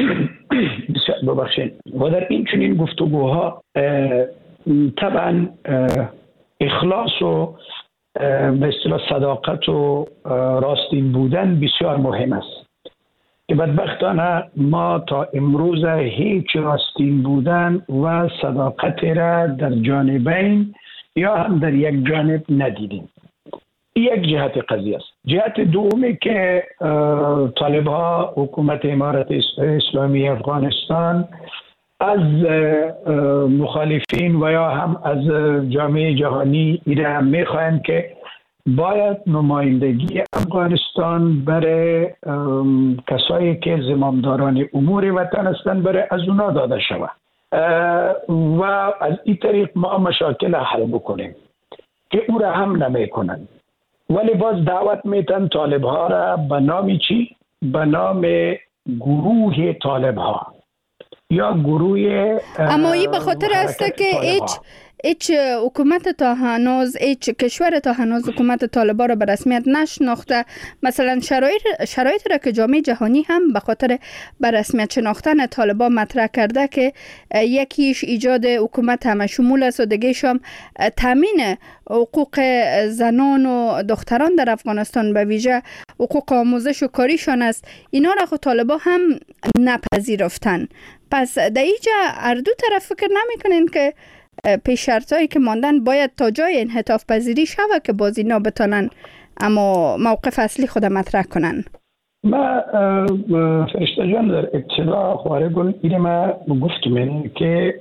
و در این چنین گفتگوها طبعا اخلاص و به اصطلاح صداقت و راستین بودن بسیار مهم است که بدبختانه ما تا امروز هیچ راستین بودن و صداقت را در جانبین یا هم در یک جانب ندیدیم. یک جهت قضیه است. جهت دومی که طالب‌ها حکومت امارت اسلامی افغانستان از مخالفین و یا هم از جامعه جهانی ایره میخواهند که باید نمایندگی افغانستان برای کسایی که زمامداران امور وطن هستند برای از اونا داده شود و از این طریق ما مشاکل حل بکنیم. که او را هم نمیکنن، ولی باز دعوت میتن طالب ها را به نام چی؟ به نام گروه طالب ها یا گروه اما این به خاطر است که هیچ حکومت تا هنوز، هیچ کشور تا هنوز حکومت طالبا را به رسمیت نشناخته. مثلا شرایط را که جامعه جهانی هم به خاطر به رسمیت شناختن طالبا مطرح کرده که یکیش ایجاد حکومت همه شمول است و دیگه‌ش هم تامین حقوق زنان و دختران در افغانستان، به ویژه حقوق آموزش و کاریشان است. اینا را خود طالبا هم نپذیرفتن. پس در اینجا هر دو طرف فکر نمی‌کنین که پیش شرطایی که ماندن باید تا جای انعطاف پذیری شود که باز اینا بتانن اما موقف اصلی خود مطرح کنن؟ ما فرشته جان در ابتدا خواره گل اینه ما گفتم که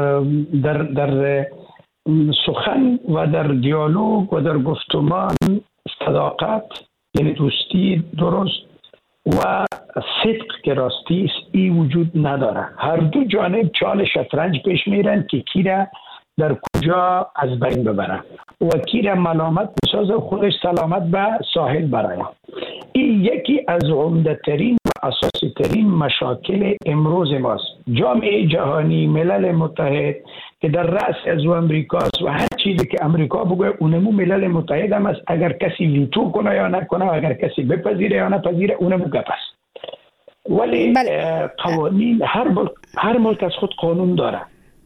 در سخن و در دیالوگ و در گفتمان صداقت یعنی دوستی درست و صدق که راستی است این وجود نداره. هر دو جانب چال شطرنج پیش میرن که کی را در کجا از بین ببره و کی را ملامت بسازه و خودش سلامت به ساحل برای. این یکی از عمده ترین و اساسی ترین مشاکل امروز ماست. جامعه جهانی، ملل متحد که در رأس از امریکاست و هر چیزی که امریکا بگه اونمو ملل متحد هم است. اگر کسی ویتو کنه یا نکنه، اگر کسی بپذیره یا نپذیره، اونمو گپ است. ولی قوانین هر ملک از خود قانون داره.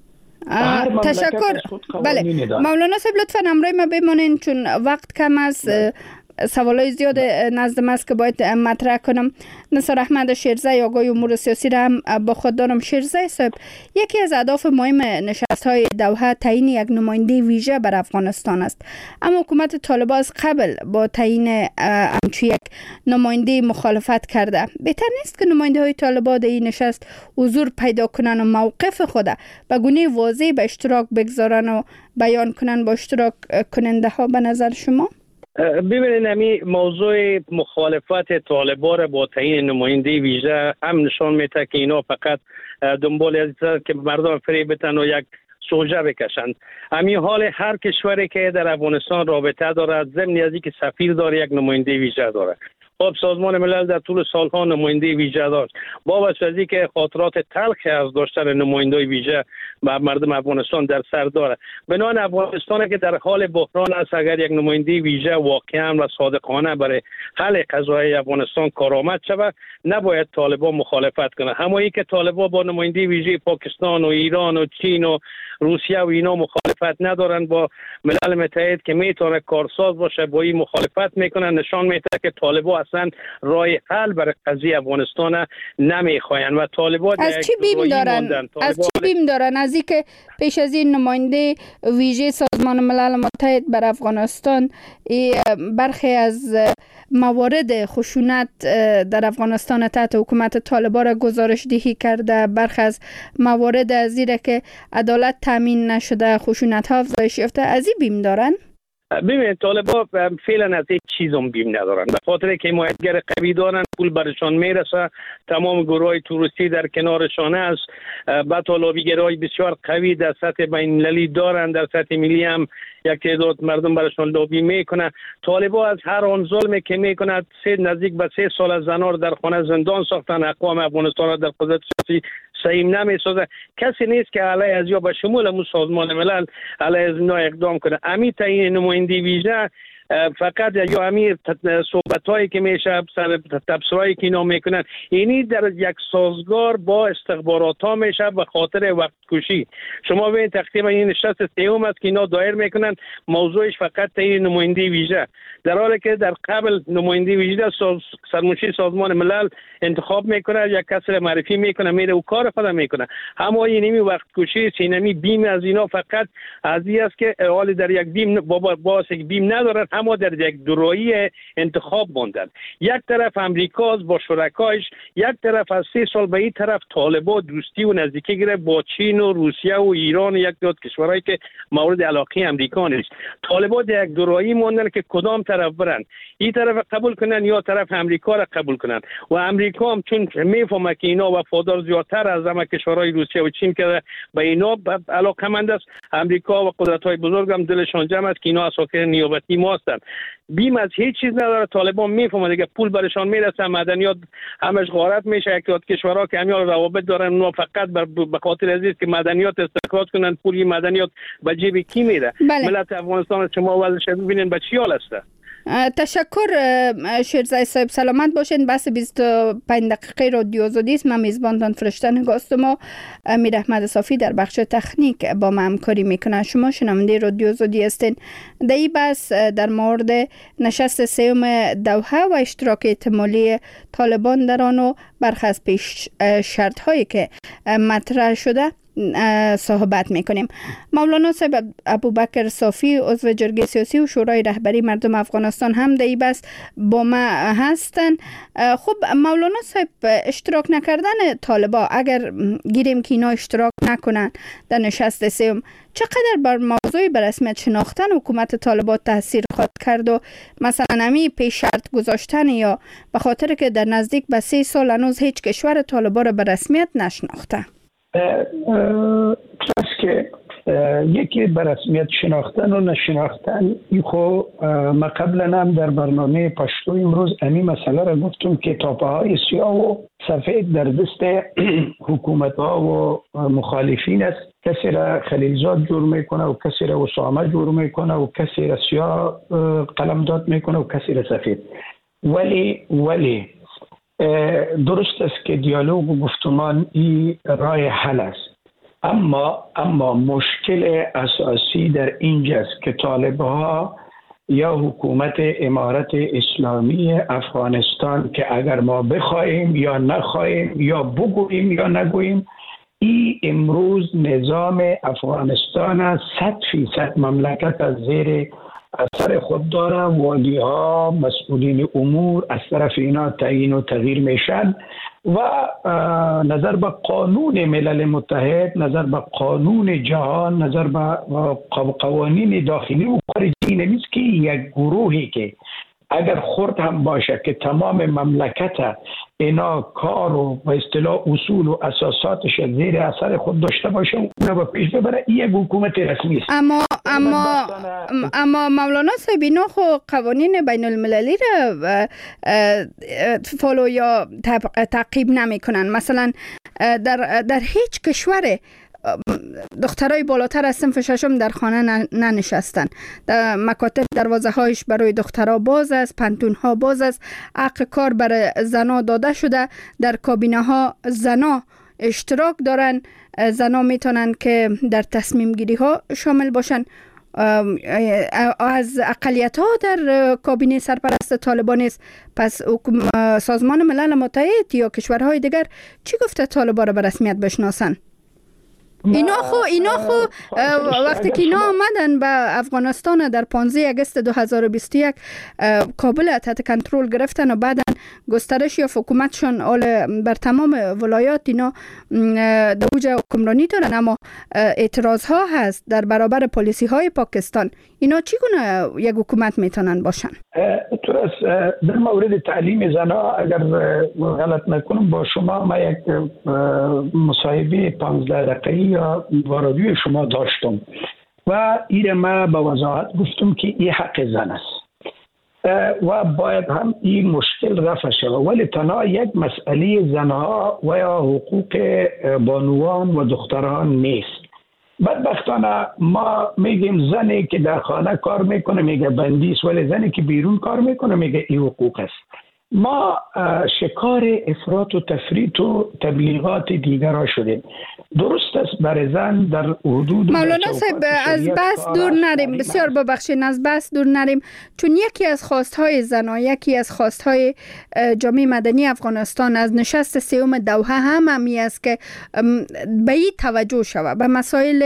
تشکر. بله مولانا صاحب لطفا همراه ما بمانین چون وقت کم است. سوالای زیاد نزدم است که باید مطرح کنم. نثار احمد شیرزی آقای امور سیاسی را هم با خود دارم. شیرزی صاحب، یکی از اهداف مهم نشست‌های دوحه تعیین یک نماینده ویژه بر افغانستان است، اما حکومت طالبان از قبل با تعیین همچون یک نماینده مخالفت کرده. بهتر نیست که نماینده‌های طالبان در این نشست حضور پیدا کنن و موقف خود به گونه واضح به اشتراک بگذارن و بیان کنن با اشتراک کننده ها؟ به نظر شما ببینید همین موضوع مخالفت طالبان را با تعیین نماینده ویژه هم نشان میده که اینا فقط دنبال از که مردم فریب بدن و یک سوژه بکشند. همین حال هر کشوری که در افغانستان رابطه داره، ضمن از اینکه سفیر داره، یک نماینده ویژه داره. خب سازمان ملل در طول سالها نماینده ویژه داشت. با وجه که خاطرات تلخی از داشتن نماینده ویژه و مردم افغانستان در سر داره. بنابراین افغانستان که در حال بحران است، اگر یک نماینده ویژه واقعا و صادقانه برای حل قضایای افغانستان کارآمد شود، نباید طالبان مخالفت کنه. همایی که طالبان با نماینده ویژه پاکستان و ایران و چین و روسیه و اینا مخالفت ندارن، با ملل متحد که میتونه کارساز باشه با این مخالفت میکنن، نشان میده که طالبان اصلا راه حل برای قضیه افغانستان نمیخواین و طالبان از چی بیم دارن؟ از چی بیم دارن؟ از اینکه پیش از این نماینده ویژه سازمان ملل متحد بر افغانستان برخی از موارد خشونت در افغانستان تحت حکومت طالبان را گزارش دهی کرده، برخی از موارد از زیره که عدالت تامین نشده، خشونت ها افزایش یافته، از این بیم دارن؟ ببینید طالبان فعلا از هیچ چیزم بیم ندارن، به خاطر که حمایتگر قوی دارن، پول برشان میرسه، تمام گروهای توریستی در کنارشان است، بعد لابیگرای بسیار قوی در سطح بین‌المللی دارن، در سطح ملی هم یک تعداد مردم برشان لابی میکنه. طالبان از هر آن ظلمی که میکنه نزدیک به 3 سال از زنان رو در خانه زندان ساختن، اقوام افغانستان را در قدرت سیاسی سعیم نمیسازه. کسی نیست که علیه از یا به شمول همون سازمان ملل علیه از اینا اقدام کنه. امی تعیین نماینده ویژه فقط یا امیر صحبت‌هایی که میشه، تبصره‌ای که اینا میکنن، اینی در یک سازگار با استخبارات ها میشه به خاطر وقت کشی. شما ببینید تقریبا این نشست سوم است که اینا دایر میکنن، موضوعش فقط تعیین نماینده ویژه، در حالی که در قبل نماینده ویژه سرمنشی سازمان ملل انتخاب میکنه، یک کس را معرفی میکنه، میره و کار خود میکنه. اما اینمی وقت کشی، اینمی بیم از اینا فقط از این است که حال در یک بیم با بیم ندارن، اما در یک دورایی انتخاب ماندن. یک طرف امریکا با شرکایش، یک طرف از 3 سال به این طرف طالبان دوستی و نزدیکی گرفت با چین و روسیه و ایران و یک داد کشورهایی که مورد علاقه امریکا نیست. طالبان در یک دورایی ماندن که کدام طرف برن، این طرف قبول کنن یا طرف امریکا را قبول کنن. و امریکا هم چون میفهمه که اینا وفادار زیادتر از همه کشورهای روسیه و چین که به اینا علاقه‌مند است، امریکا و قدرت‌های بزرگ هم دلشان جمع است که اینا اساکر نیابتی ما هستند. بیم از هیچ چیز نداره. طالبان میفهمه دیگه پول برشان میرسه، مدنیات همش غارت میشه. یک داد کشورها که همیان روابط دارن اونا فقط به خاطر عزیز که مدنیات استخراج کنن، پولی مدنیات به جیب کی میره؟ ملت افغانستان شما وضعش ببینین به چی حال است. تشکر شیرزای صاحب، سلامت باشین. بس 25 دقیقه رادیو آزادی است. من میزبانتان فرشته نگاستم و امیر احمد صافی در بخش تکنیک با ما همکاری میکنه. شما شنونده رادیو آزادی هستین. در این بحث در مورد نشست سوم دوحه و اشتراک احتمالی طالبان در آن و برخی از پیش شرط هایی که مطرح شده صحبت میکنیم. مولانا صاحب ابوبکر صافی عضو جرگه سیاسی و شورای رهبری مردم افغانستان هم در این بحث با ما هستن. خب مولانا صاحب، اشتراک نکردن طالبا، اگر گیریم که اینا اشتراک نکنن در نشست سوم، چقدر بر موضوع به رسمیت شناختن حکومت طالبان تاثیر خواهد کرد و مثلا همی پیش شرط گذاشتن، یا به خاطر که در نزدیک به 3 سال هنوز هیچ کشور طالبان را به رسمیت نشناخته؟ پس که یکی به رسمیت شناختن و نشناختن، این خو ما قبلا هم در برنامه پشتو امروز امی مسئله را گفتم که تاپه های سیاه و سفید در دست حکومت ها و مخالفین است. کسی را خلیلزاد جور میکنه و کسی را اسامه جور میکنه و کسی را سیاه قلمداد میکنه و کسی را سفید. ولی درست است که دیالوگ و گفتمان این راه حل است، اما مشکل اساسی در اینجاست که طالبها یا حکومت امارت اسلامی افغانستان که اگر ما بخواهیم یا نخواهیم یا بگوییم یا نگوییم، این امروز نظام افغانستان 100% مملکت از زیر اثر خود داره. والی ها، مسئولین امور از طرف اینا تعیین و تغییر میشن و نظر به قانون ملل متحد، نظر به قانون جهان، نظر به قوانین داخلی و خارجی نیست که یک گروهی که اگر خرد هم باشه که تمام مملکت اینا کار و به اصطلاح اصول و اساساتش زیر اثر خود داشته باشه و اونا به پیش ببره، این یک حکومت رسمی است. اما مولانا صاحب، اینا خو قوانین بین المللی را فالو یا تعقیب نمی کنن. مثلا در هیچ کشور دخترای بالاتر از صنف ششم در خانه ننشستن. در مکاتب دروازه هایش برای دخترها باز است، پنتون ها باز است، حق کار برای زنا داده شده. در کابینه ها زنا اشتراک دارن، زنا میتونن که در تصمیم گیری ها شامل باشن. از اقلیت ها در کابینه سرپرست طالبان است. پس سازمان ملل متحد یا کشورهای دیگر چی گفته طالبان را به رسمیت بشناسن؟ اینا خو وقتی که اینا آمدن به افغانستان در 15 اگست 2021 کابل تحت کنترل گرفتن و بعدن گسترش یا حکومتشون بر تمام ولایات اینا در اوج حکمرانی دارن، اما اعتراض ها هست در برابر پلیسی های پاکستان. اینا چگونه یک حکومت میتونن باشن؟ در مورد تعلیم زنها اگر غلط نکنم با شما ما یک مصاحبه 15 دقیقه‌ای با رادیوی شما داشتم و این ما با وضاحت گفتم که این حق زن است و باید هم این مشکل رفع شود، ولی تنها یک مسئله زنها و یا حقوق بانوان و دختران نیست. بدبختانه ما میگیم زنی که در خانه کار میکنه میگه بندی است، ولی زنی که بیرون کار میکنه میگه این حقوق است. ما شکار افراط و تفریط و تبلیغات دیگر شدیم. درست است برای زن در حدود مولانا صاحب از بس دور نریم، بسیار ببخشید، از بس دور نریم، چون یکی از خواستهای زنان، یکی از خواستهای جامعه مدنی افغانستان از نشست سوم دوحه هم همی است که به این توجه شود، به مسائل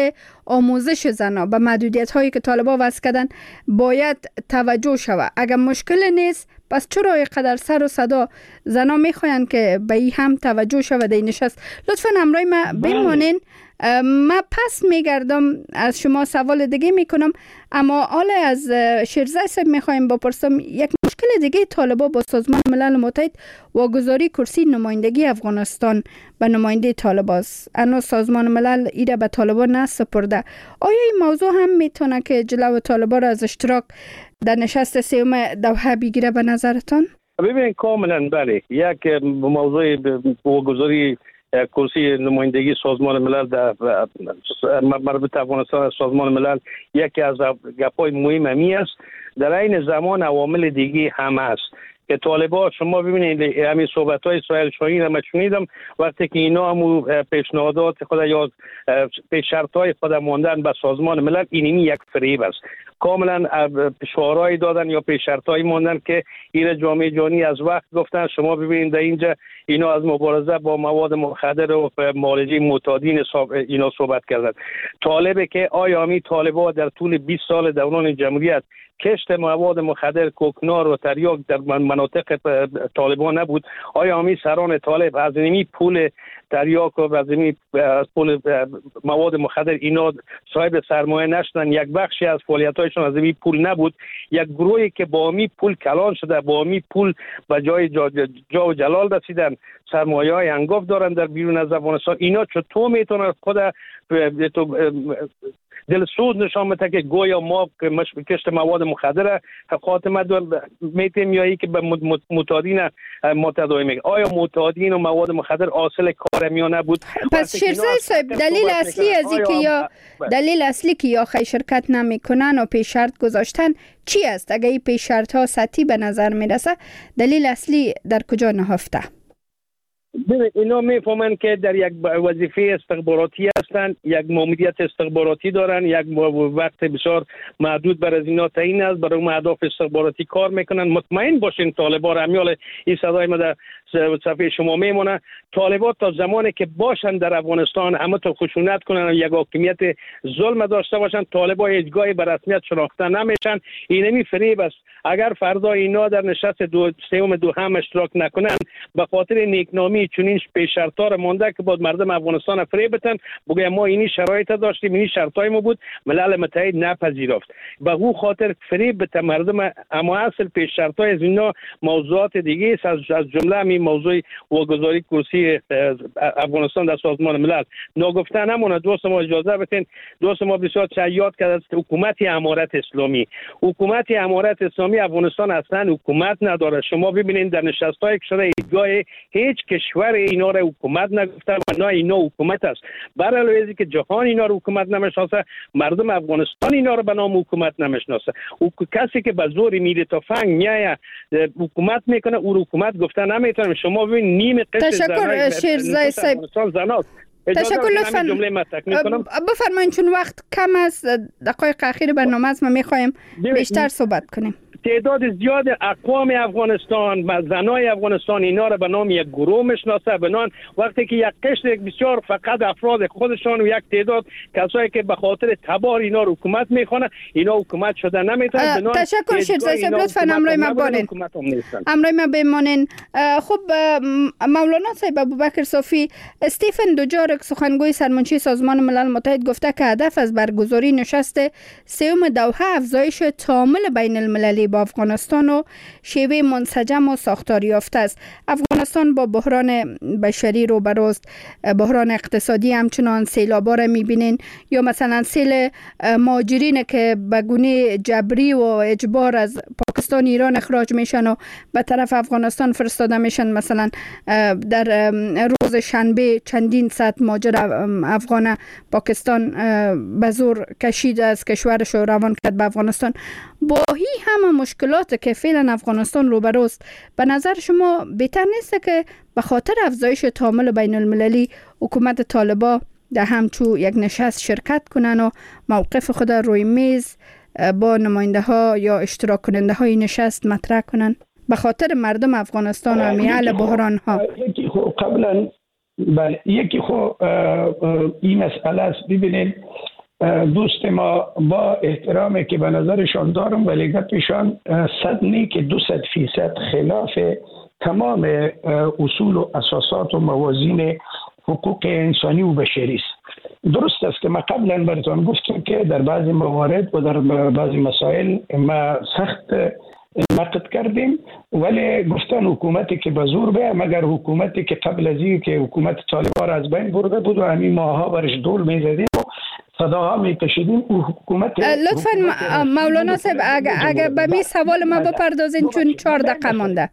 آموزش زنا به محدودیت هایی که طالبا وضع کردن باید توجه شود. اگر مشکل نیست پس چرا اینقدر سر و صدا زنا میخواین که به این هم توجه شود این نشست؟ لطفا همراه ما بمانین. ما پس میگردم از شما سوال دیگه میکنم، اما حالا از شیرزای صاحب میخوایم بپرسم یک مشکل دیگه طالبا با سازمان ملل متحد واگذاری کرسی نمایندگی افغانستان به نماینده طالباست. اما سازمان ملل ایره به طالبا نسپرده. آیا این موضوع هم میتونه که جلو طالبا را از اشتراک در نشست سوم دوحه بگیره به نظرتان؟ ببینید کاملا بله، یک موضوع واگذاری کرسی نمایندگی سازمان ملل در مربوط افغانستان از سازمان ملل یکی از گپ‌های مهم همی است. در این زمان عوامل دیگه هم است که طالبان، شما ببینید همین صحبت‌های اسرائیل شاهین هم شنیدم وقتی که اینا هم پیشنهادات خود یا شرط‌های خود ماندن به سازمان ملل، اینمی یک فریب است. کاملا شعارهایی دادن یا شرط‌هایی ماندن که این جامعه جهانی از وقت گفتن. شما ببینید در اینجا اینا از مبارزه با مواد مخدر و معالجه معتادین اینا صحبت کردن. طالبه که آیا می طالبان در طول 20 سال دوران جمهوریت کشت مواد مخدر کوکنار و تریاک در مناطق طالبان نبود؟ آیا همی سران طالب از نمی پول تریاک و از نمی پول مواد مخدر اینا صاحب سرمایه نشدن؟ یک بخشی از فعالیتایشون از نمی پول نبود؟ یک گروهی که با همی پول کلان شده، با همی پول به جای جا و جلال رسیدن، سرمایه های انگاف دارن در بیرون از افغانستان، اینا چطور میتونن خود دلسوز نشان بده که گویا ما کشت مواد مخدر خاتمه میتیم یا ای که به معتادین ما تداوی میگه؟ آیا معتادین و مواد مخدر حاصل کار میان نبود؟ پس شیرزای صاحب دلیل اصلی از این که یا دلیل اصلی که یا خی شرکت نمیکنن و پیش شرط گذاشتن چی است؟ اگه این پیش شرط ها سطحی به نظر میرسه دلیل اصلی در کجا نهفته؟ اینا میفهمن که در یک وظیفه استخباراتی هستند، یک ماموریت استخباراتی دارن، یک وقت بسیار محدود بر از اینا تعیین است، برای اون اهداف استخباراتی کار میکنن. مطمئن باشین طالبان همیال این صدای ما در صفحه شما میمونه. طالبان تا زمانی که باشن در افغانستان همه تا خشونت کنن و یک حاکمیت ظلم داشته باشن، طالبان هیچگاهی به رسمیت شناخته نمیشن. اینمی فریب است. اگر فردا اینا در نشست سوم دوحه اشتراک نکنن به خاطر نیکنامی چنین پیش شرطا را مونده که بود مردم افغانستان فریب بتن، بگه ما اینی شرایط داشتیم، اینی شرطای ما بود، ملل متحد نپذیرفت. به او خاطر فریب بتن مردم. اما اصل پیش شرطای از اینا موضوعات دیگه است، از جمله همین موضوع واگذاری کرسی افغانستان در سازمان ملل. ناگفته نمونه. دوست ما اجازه بدین، دوست ما بسیار شایعات کرد از حکومت امارت اسلامی. حکومت امارت اسلامی افغانستان اصلا حکومت نداره. شما ببینید در نشست‌های که شده ایدگاه هیچ کشور اینا را حکومت نگفته و نه اینا حکومت است. برای علاوه که جهان اینا را حکومت نمیشناسه، مردم افغانستان اینا را به نام حکومت نمیشناسه. کسی که به زور میره تا فنگ میایه حکومت میکنه، او حکومت گفته نمیتونه. شما ببین نیم قشر تشکر شیرزای صاحب. تشکر. لطفاً بفرمایید چون وقت کم است، دقایق اخیر برنامه است، ما میخوایم بیشتر صحبت کنیم. تعداد زیاد اقوام افغانستان، زنای افغانستان اینا را به نام یک گروه میشناسه. بنان وقتی که یک قشر بسیار فقط افراد خودشان و یک تعداد کسایی که به خاطر تبار اینا رو حکومت میخونه، اینا حکومت شده نمیتونه. تشکر شیرزای صاحب. لطفاً همراه ما باشین. همراه ما بمانین. خب مولانا صاحب ابوبکر صافی، استیفن دوجارک سخنگوی سرمنشی سازمان ملل متحد گفته که هدف از برگزاری نشست سوم دوحه افزایش تعامل بین المللی با افغانستان و شیوه منسجم و ساختاری یافته است. افغانستان با بحران بشری روبروست، بحران اقتصادی همچنان، سیلابا را میبینین یا مثلا سیل مهاجرین که به گونه جبری و اجبار از پاکستان ایران اخراج میشن و به طرف افغانستان فرستاده میشن. مثلا در روز شنبه چندین صد مهاجر افغان پاکستان به زور کشید از کشورش و روان کرد به افغانستان. با همه مشکلات که فعلا افغانستان روبروست، به نظر شما بهتر نیست که به خاطر افزایش تعامل بین المللی حکومت طالبان در همچو یک نشست شرکت کنن و موقف خود روی میز با نماینده ها یا اشتراک کننده های نشست مطرح کنن به خاطر مردم افغانستان و میال بحران ها؟ قبلا بله، یکی این مسئله است. ببینید دوست ما با احترامی که به نظرشان دارم ولی گپشان 100 نی که 200% خلاف تمام اصول و اساسات و موازین حقوق انسانی و بشری است. درست است که ما قبلا براتون گفتم که در بعضی موارد و در بعضی مسائل ما سخت نقد کردیم، ولی گفتن حکومتی که به زور به، مگر حکومتی که قبل از این که حکومت طالبان از بین برده بود و همین ماها برش دول میزدیم و صداها میکشیدیم. حکومت لطفا مولانا صاحب اگر به می سوال ما بپردازین چون 4 دقیقه مانده.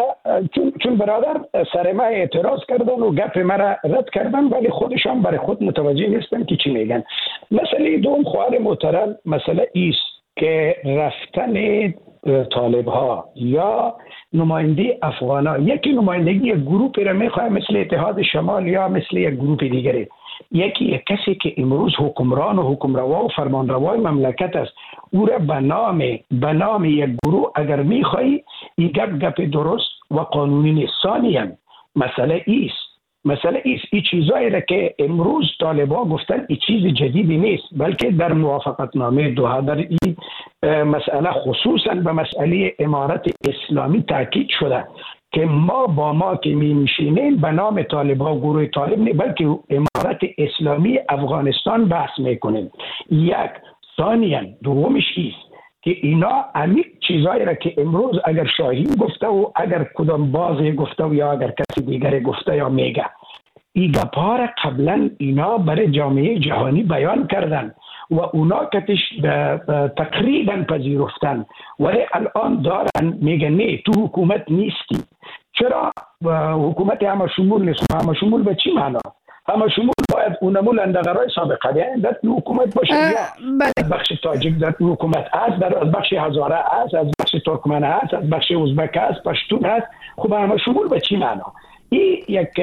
چون برادر سر ما اعتراض کردن و گپ مرا رد کردن، ولی خودشان برای خود متوجه نیستن که چی میگن. مسئله دوم خواهر محترم مسئله ایست که رفتن طالب ها یا نماینده افغان ها، یکی نمایندگی یک گروپی را میخواه مثل اتحاد شمال یا مثل یک گروپ دیگری، یک کسی که امروز حکمران و حکمروا و فرمانروای مملکت است، او را به نام یک گروه اگر میخوایی این گپ درست و قانونی نیست. ثانیاً مسئله ایست این چیزایی را که امروز طالبان گفتن این چیز جدیدی نیست، بلکه در موافقت نامه دوحه در این مسئله خصوصا به مسئله امارت اسلامی تاکید شده که ما که میشینیم به نام طالبان گروه طالب نه، بلکه امارت اسلامی افغانستان بحث میکنیم. یک. ثانیاً دومش ایست که اینا همین چیزایی را که امروز اگر شاهین گفته و اگر کدام بازی گفته و یا اگر کسی دیگری گفته یا میگه، این گپا را قبلا اینا برای جامعه جهانی بیان کردن و اونا کتش تقریبا پذیرفتن، ولی الان دارن میگن نه تو حکومت نیستی. چرا حکومت همه شمول نیست؟ همه شمول به چی معنا؟ همه شمول باید اونمو لندغرای سابقه یعنی در حکومت باشه، یا از بخش تاجیک در حکومت است، از بخش هزاره است، از بخش ترکمن است، از بخش ازبک است، پشتون است. خب همه شمول به چی معنا؟ این یک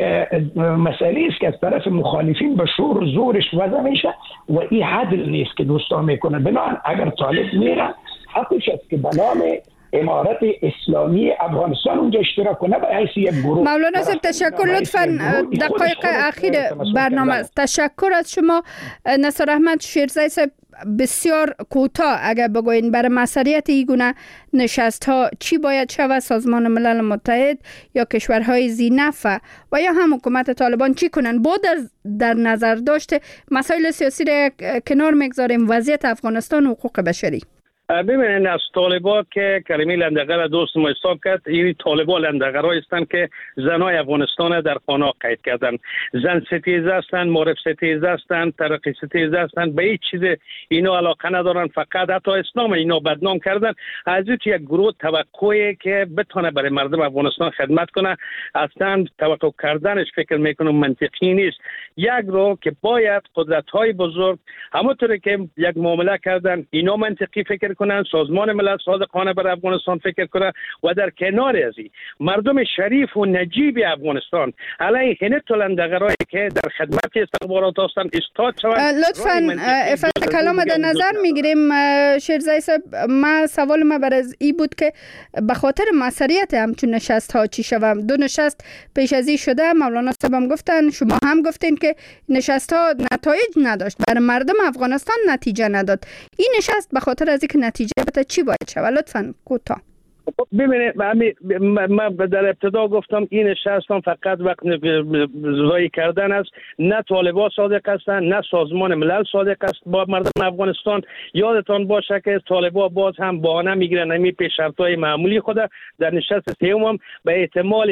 مسئله است که از طرف مخالفین به شور و زورش وضع میشه و این عدل نیست که دوستان میکنه. بنابراین اگر طالب میره حقش است که به نام امارت اسلامی افغانستان اونجا اشتراک کنه به حیث یک گروه. مولانا صاحب تشکر. لطفا دقایق اخیر برنامه. تشکر از شما. نصار احمد شیرزی صاحب بسیار کوتاه اگر بگوین برای مسئولیت این گونه نشست ها چی باید شود؟ سازمان ملل متحد یا کشورهای ذی‌نفع و یا هم حکومت طالبان چی کنن؟ با در نظر داشته مسائل سیاسی را کنار میگذاریم، وضعیت افغانستان و حقوق بشری. ببینید از طالبا که کریمی لندغر دوست ما حساب کرد، این طالبا لندغرایی هستند که زنای افغانستان در خانه قید کردن. زن ستیز هستند، معرف ستیز هستند، ترقی ستیز هستند، به هیچ چیز اینا علاقه ندارن، فقط حتی اسلام اینا بدنام کردن. از این یک گروه توقعی که بتونه برای مردم افغانستان خدمت کنه اصلا توقع کردنش فکر میکنم منطقی نیست. یک رو که باید قدرت‌های بزرگ همونطوری که یک معامله کردن اینا منطقی فکر کنن، سازمان ملل صادقانه برای افغانستان فکر کنه و در کنار از این مردم شریف و نجیب افغانستان علیه هنه تلندغرایی که در خدمت استخبارات هستند استاد شوند. لطفاً افت کلام در نظر میگیریم. شیرزی صاحب ما سوال ما بر از این بود که به خاطر مسئولیت همچون نشست ها چی شوم؟ 2 نشست پیش از این شده، مولانا صاحب هم گفتن، شما هم گفتین که نشست ها نتایج نداشت، برای مردم افغانستان نتیجه نداد. این نشست به خاطر از اینکه نتیجه بده چی باید شود؟ لطفاً کوتاه. ببینید من در ابتدا گفتم این نشست فقط وقت ضایع کردن است. نه طالبان صادق هستند، نه سازمان ملل صادق است با مردم افغانستان. یادتان باشه که طالبان باز هم بهانه میگیرن همین پیشرفت‌های معمولی خود. در نشست سوم به احتمال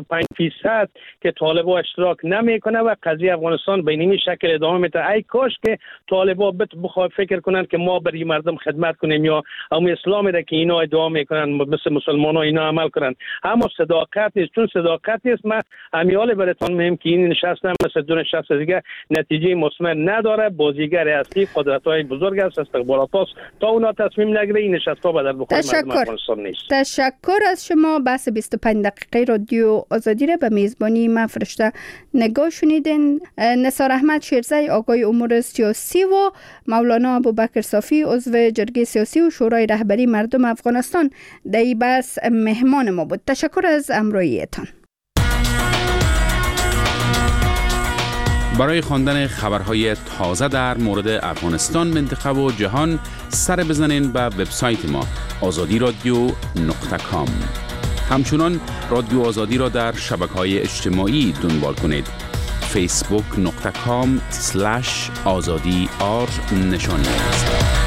95% که طالبان اشتراک نمیکنه و قضیه افغانستان به این شکل ادامه میده. ای کاش که طالبان بخواد فکر کنن که ما برای مردم خدمت کنیم یا هم اسلامی را که اینا ادعا میکنن مثل مسلمان ها اینا عمل کنن. اما صداقت نیست. چون صداقت نیست من امیال براتون میگم که این نشست هم مثل دو نشست دیگه نتیجه مثمر نداره. بازیگر اصلی قدرت های بزرگ است، استخبارات است. تا اونا تصمیم نگیره این نشست ها به در بخور مردم افغانستان نیست. تشکر از شما. بحث 25 دقیقه رادیو آزادی را به میزبانی من فرشته نگاه شنیدین. نصار احمد شیرزی آگای امور سیاسی و مولانا ابوبکر صافی عضو جرگه سیاسی و شورای رهبری مردم افغانستان در این بحث مهمان ما بود. تشکر از همراهیتان. برای خواندن خبرهای تازه در مورد افغانستان، منطقه و جهان سر بزنین به وبسایت ما azadiradio.com. همچنان رادیو آزادی را در شبکه‌های اجتماعی دنبال کنید. facebook.com/azadi نشانی است.